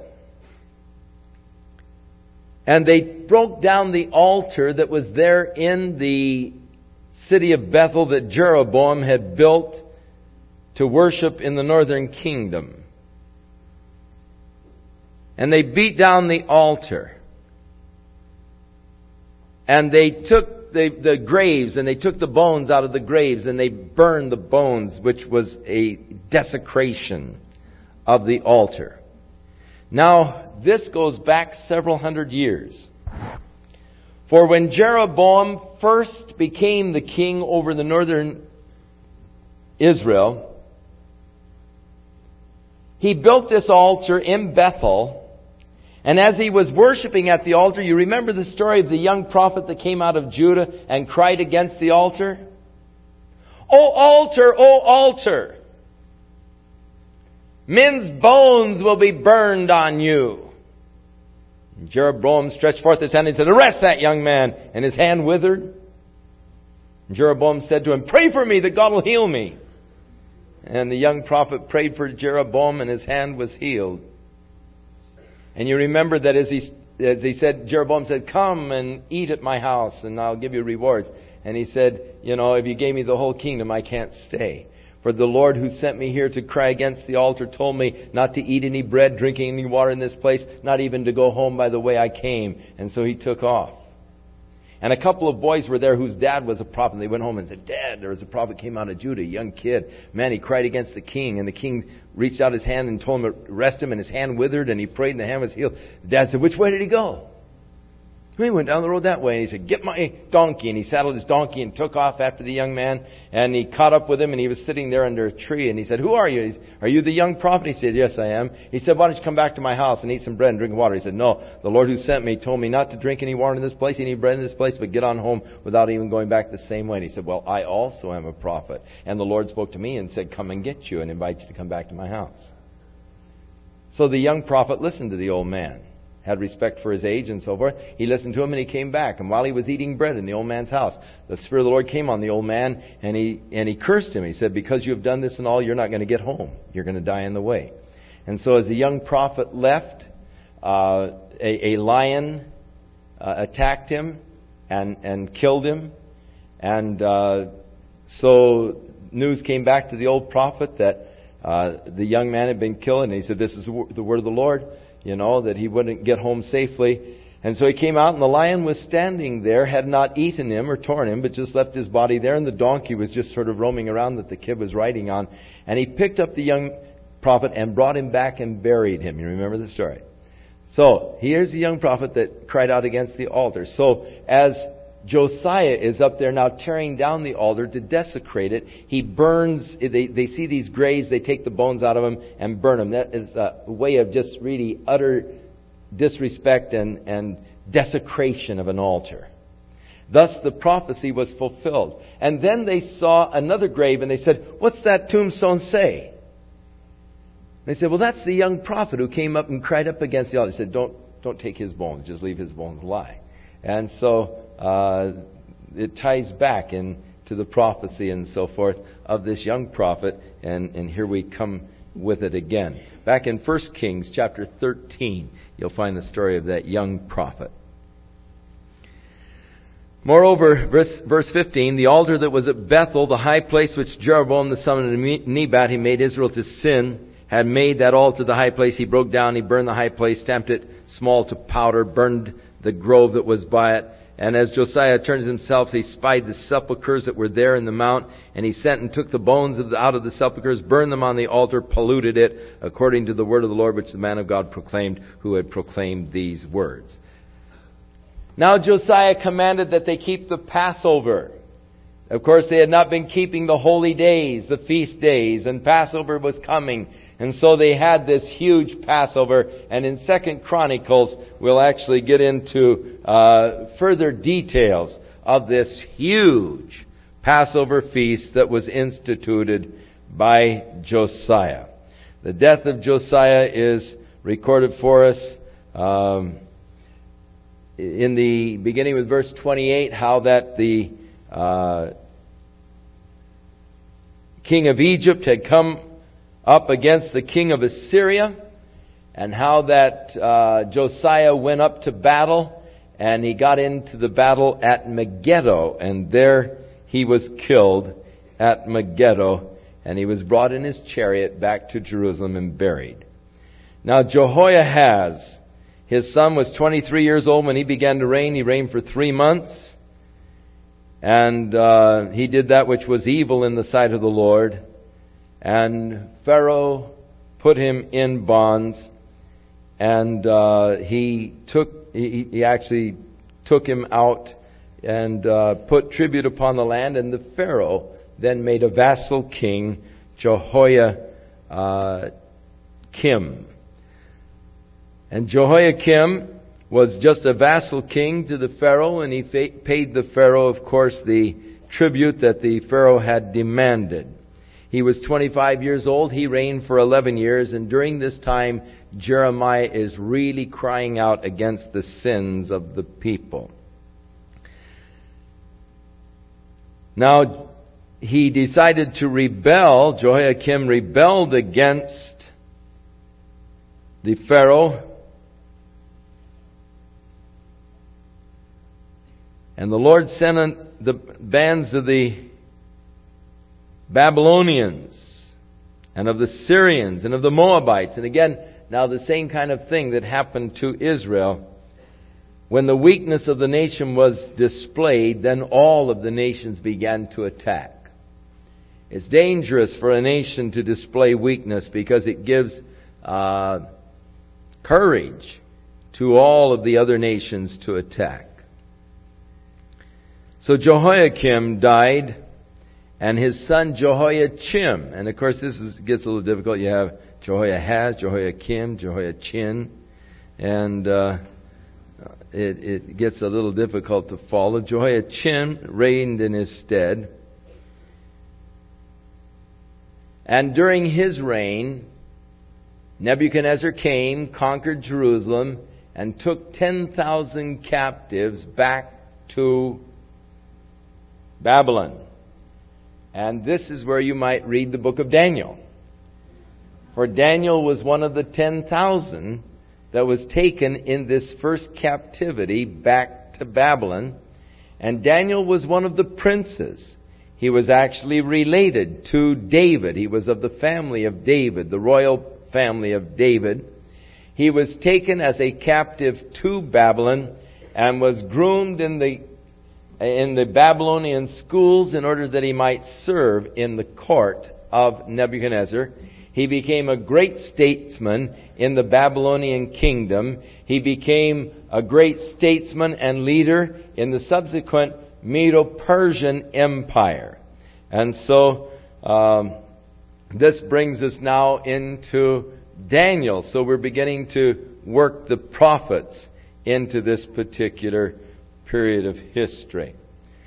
And they broke down the altar that was there in the city of Bethel that Jeroboam had built to worship in the northern kingdom. And they beat down the altar. And they took the graves, and they took the bones out of the graves, and they burned the bones, which was a desecration of the altar. Now, this goes back several hundred years. For when Jeroboam first became the king over the northern Israel, he built this altar in Bethel. And as he was worshiping at the altar, you remember the story of the young prophet that came out of Judah and cried against the altar? O altar, O altar! Men's bones will be burned on you. And Jeroboam stretched forth his hand and said, "Arrest that young man." And his hand withered. And Jeroboam said to him, "Pray for me that God will heal me." And the young prophet prayed for Jeroboam, and his hand was healed. And you remember that as he said, Jeroboam said, "Come and eat at my house, and I'll give you rewards." And he said, "If you gave me the whole kingdom, I can't stay. For the Lord who sent me here to cry against the altar told me not to eat any bread, drink any water in this place, not even to go home by the way I came." And so he took off. And a couple of boys were there whose dad was a prophet. They went home and said, "Dad, there was a prophet came out of Judah, a young kid. Man, he cried against the king." And the king reached out his hand and told him to arrest him. And his hand withered and he prayed and the hand was healed. The dad said, "Which way did he go?" He went down the road that way. And he said, "Get my donkey." And he saddled his donkey and took off after the young man. And he caught up with him and he was sitting there under a tree. And he said, "Who are you?" He said, "Are you the young prophet?" He said, "Yes, I am." He said, "Why don't you come back to my house and eat some bread and drink water?" He said, "No, the Lord who sent me told me not to drink any water in this place, any bread in this place, but get on home without even going back the same way." And he said, "Well, I also am a prophet. And the Lord spoke to me and said, 'Come and get you and invite you to come back to my house.'" So the young prophet listened to the old man, had respect for his age and so forth. He listened to him and he came back. And while he was eating bread in the old man's house, the Spirit of the Lord came on the old man and he cursed him. He said, "Because you have done this and all, you're not going to get home. You're going to die on the way." And so as the young prophet left, a lion attacked him and killed him. And so news came back to the old prophet that the young man had been killed. And he said, "This is the word of the Lord." That he wouldn't get home safely. And so he came out and the lion was standing there, had not eaten him or torn him, but just left his body there. And the donkey was just sort of roaming around that the kid was riding on. And he picked up the young prophet and brought him back and buried him. You remember the story? So here's the young prophet that cried out against the altar. So as Josiah is up there now tearing down the altar to desecrate it, he burns, they see these graves, they take the bones out of them and burn them. That is a way of just really utter disrespect and desecration of an altar. Thus the prophecy was fulfilled. And then they saw another grave and they said, "What's that tombstone say?" They said, "Well, that's the young prophet who came up and cried up against the altar." He said, Don't take his bones, just leave his bones lie." And so it ties back into the prophecy and so forth of this young prophet. And here we come with it again. Back in 1 Kings chapter 13, you'll find the story of that young prophet. "Moreover," verse 15, "the altar that was at Bethel, the high place which Jeroboam the son of Nebat, he made Israel to sin, had made that altar the high place. He broke down, he burned the high place, stamped it small to powder, burned the grove that was by it. And as Josiah turned himself, he spied the sepulchres that were there in the mount. And he sent and took the bones out of the sepulchres, burned them on the altar, polluted it, according to the word of the Lord, which the man of God proclaimed, who had proclaimed these words." Now Josiah commanded that they keep the Passover. Of course, they had not been keeping the holy days, the feast days, and Passover was coming. And so they had this huge Passover. And in 2 Chronicles, we'll actually get into further details of this huge Passover feast that was instituted by Josiah. The death of Josiah is recorded for us in the beginning with verse 28, how that the king of Egypt had come up against the king of Assyria, and how that Josiah went up to battle, and he got into the battle at Megiddo, and there he was killed at Megiddo, and he was brought in his chariot back to Jerusalem and buried. Now Jehoahaz, his son, was 23 years old when he began to reign. He reigned for 3 months, and he did that which was evil in the sight of the Lord. And Pharaoh put him in bonds, and he actually took him out and put tribute upon the land. And the Pharaoh then made a vassal king, Jehoiakim. And Jehoiakim was just a vassal king to the Pharaoh, and he paid the Pharaoh, of course, the tribute that the Pharaoh had demanded. He was 25 years old. He reigned for 11 years. And during this time, Jeremiah is really crying out against the sins of the people. Now, he decided to rebel. Jehoiakim rebelled against the Pharaoh. And the Lord sent the bands of the Babylonians and of the Syrians and of the Moabites. And again, now the same kind of thing that happened to Israel. When the weakness of the nation was displayed, then all of the nations began to attack. It's dangerous for a nation to display weakness because it gives courage to all of the other nations to attack. So Jehoiakim died, and his son Jehoiachim. And of course this gets a little difficult. You have Jehoiahaz, Jehoiakim, Jehoiachin. And it gets a little difficult to follow. Jehoiachin reigned in his stead. And during his reign, Nebuchadnezzar came, conquered Jerusalem, and took 10,000 captives back to Babylon. And this is where you might read the book of Daniel. For Daniel was one of the 10,000 that was taken in this first captivity back to Babylon. And Daniel was one of the princes. He was actually related to David. He was of the family of David, the royal family of David. He was taken as a captive to Babylon and was groomed in the Babylonian schools in order that he might serve in the court of Nebuchadnezzar. He became a great statesman in the Babylonian kingdom. He became a great statesman and leader in the subsequent Medo-Persian Empire. And so this brings us now into Daniel. So we're beginning to work the prophets into this particular period of history.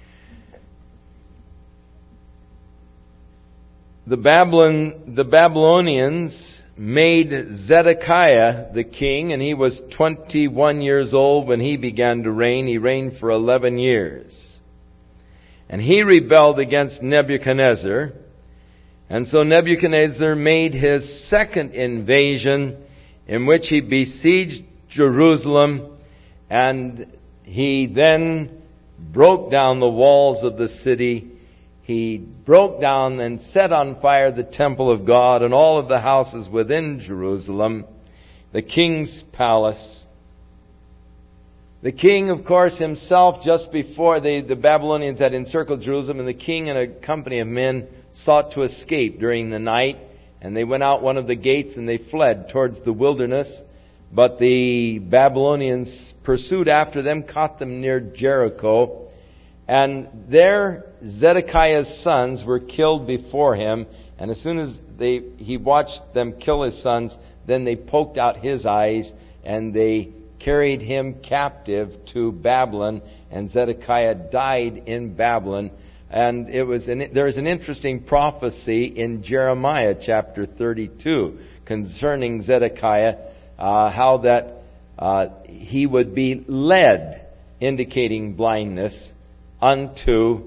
The Babylonians made Zedekiah the king, and he was 21 years old when he began to reign. He reigned for 11 years. And he rebelled against Nebuchadnezzar. And so Nebuchadnezzar made his second invasion, in which he besieged Jerusalem, and he then broke down the walls of the city. He broke down and set on fire the temple of God and all of the houses within Jerusalem, the king's palace. The king, of course, himself, just before the Babylonians had encircled Jerusalem, and the king and a company of men sought to escape during the night. And they went out one of the gates and they fled towards the wilderness. But the Babylonians pursued after them, caught them near Jericho. And there Zedekiah's sons were killed before him. And as soon as he watched them kill his sons, then they poked out his eyes and they carried him captive to Babylon. And Zedekiah died in Babylon. And there is an interesting prophecy in Jeremiah chapter 32 concerning Zedekiah, how that he would be led, indicating blindness, unto,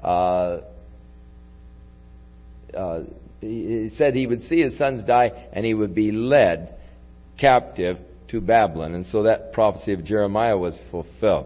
he said he would see his sons die and he would be led captive to Babylon. And so that prophecy of Jeremiah was fulfilled.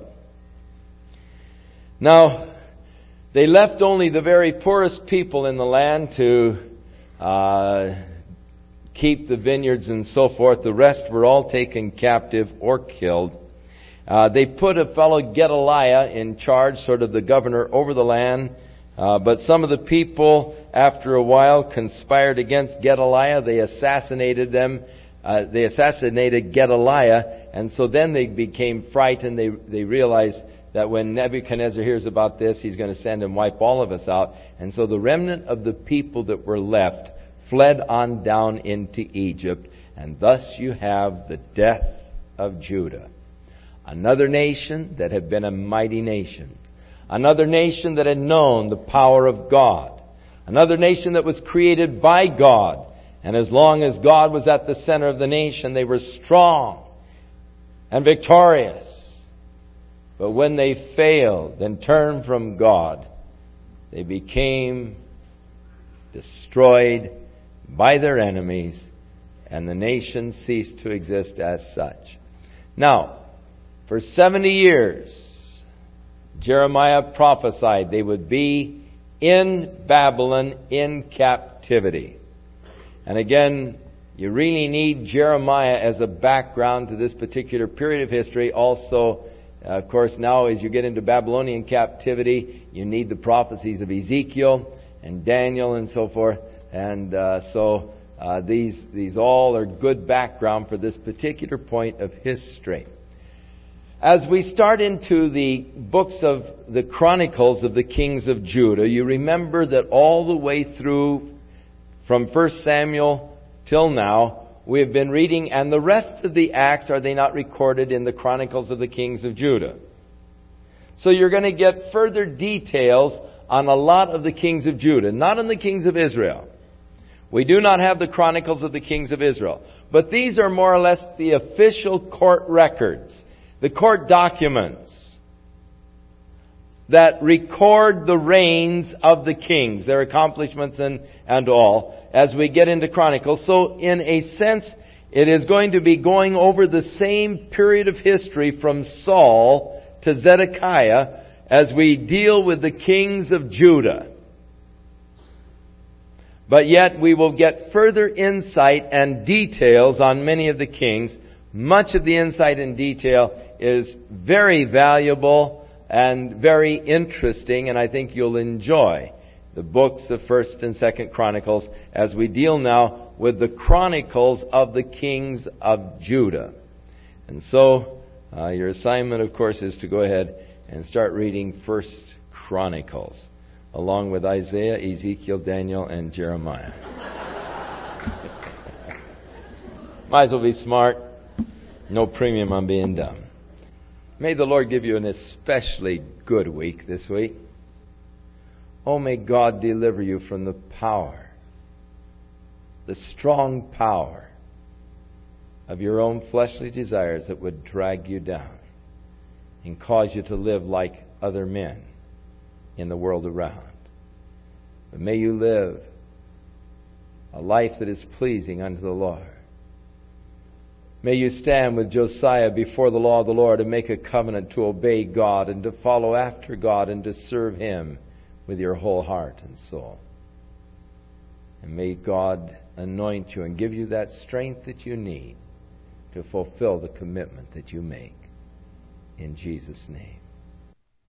Now, they left only the very poorest people in the land to keep the vineyards and so forth. The rest were all taken captive or killed. They put a fellow Gedaliah in charge, sort of the governor over the land. But some of the people, after a while, conspired against Gedaliah. They assassinated them. They assassinated Gedaliah. And so then they became frightened. They realized that when Nebuchadnezzar hears about this, he's going to send and wipe all of us out. And so the remnant of the people that were left fled on down into Egypt. And thus you have the death of Judah. Another nation that had been a mighty nation. Another nation that had known the power of God. Another nation that was created by God. And as long as God was at the center of the nation, they were strong and victorious. But when they failed and turned from God, they became destroyed by their enemies, and the nation ceased to exist as such. Now, for 70 years, Jeremiah prophesied they would be in Babylon in captivity. And again, you really need Jeremiah as a background to this particular period of history. Also, of course, now as you get into Babylonian captivity, you need the prophecies of Ezekiel and Daniel and so forth. And so these all are good background for this particular point of history. As we start into the books of the Chronicles of the Kings of Judah, you remember that all the way through from 1 Samuel till now, we have been reading, and the rest of the Acts, are they not recorded in the Chronicles of the Kings of Judah? So you're going to get further details on a lot of the kings of Judah, not on the kings of Israel. We do not have the Chronicles of the Kings of Israel. But these are more or less the official court records, the court documents that record the reigns of the kings, their accomplishments and all, as we get into Chronicles. So in a sense, it is going to be going over the same period of history from Saul to Zedekiah as we deal with the kings of Judah. But yet we will get further insight and details on many of the kings. Much of the insight and detail is very valuable and very interesting, and I think you'll enjoy the books of 1st and 2nd Chronicles as we deal now with the Chronicles of the kings of Judah. And so your assignment, of course, is to go ahead and start reading 1st Chronicles, along with Isaiah, Ezekiel, Daniel, and Jeremiah. Might as well be smart. No premium on being dumb. May the Lord give you an especially good week this week. Oh, may God deliver you from the power, the strong power of your own fleshly desires that would drag you down and cause you to live like other men in the world around. But may you live a life that is pleasing unto the Lord. May you stand with Josiah before the law of the Lord and make a covenant to obey God and to follow after God and to serve Him with your whole heart and soul. And may God anoint you and give you that strength that you need to fulfill the commitment that you make. In Jesus' name.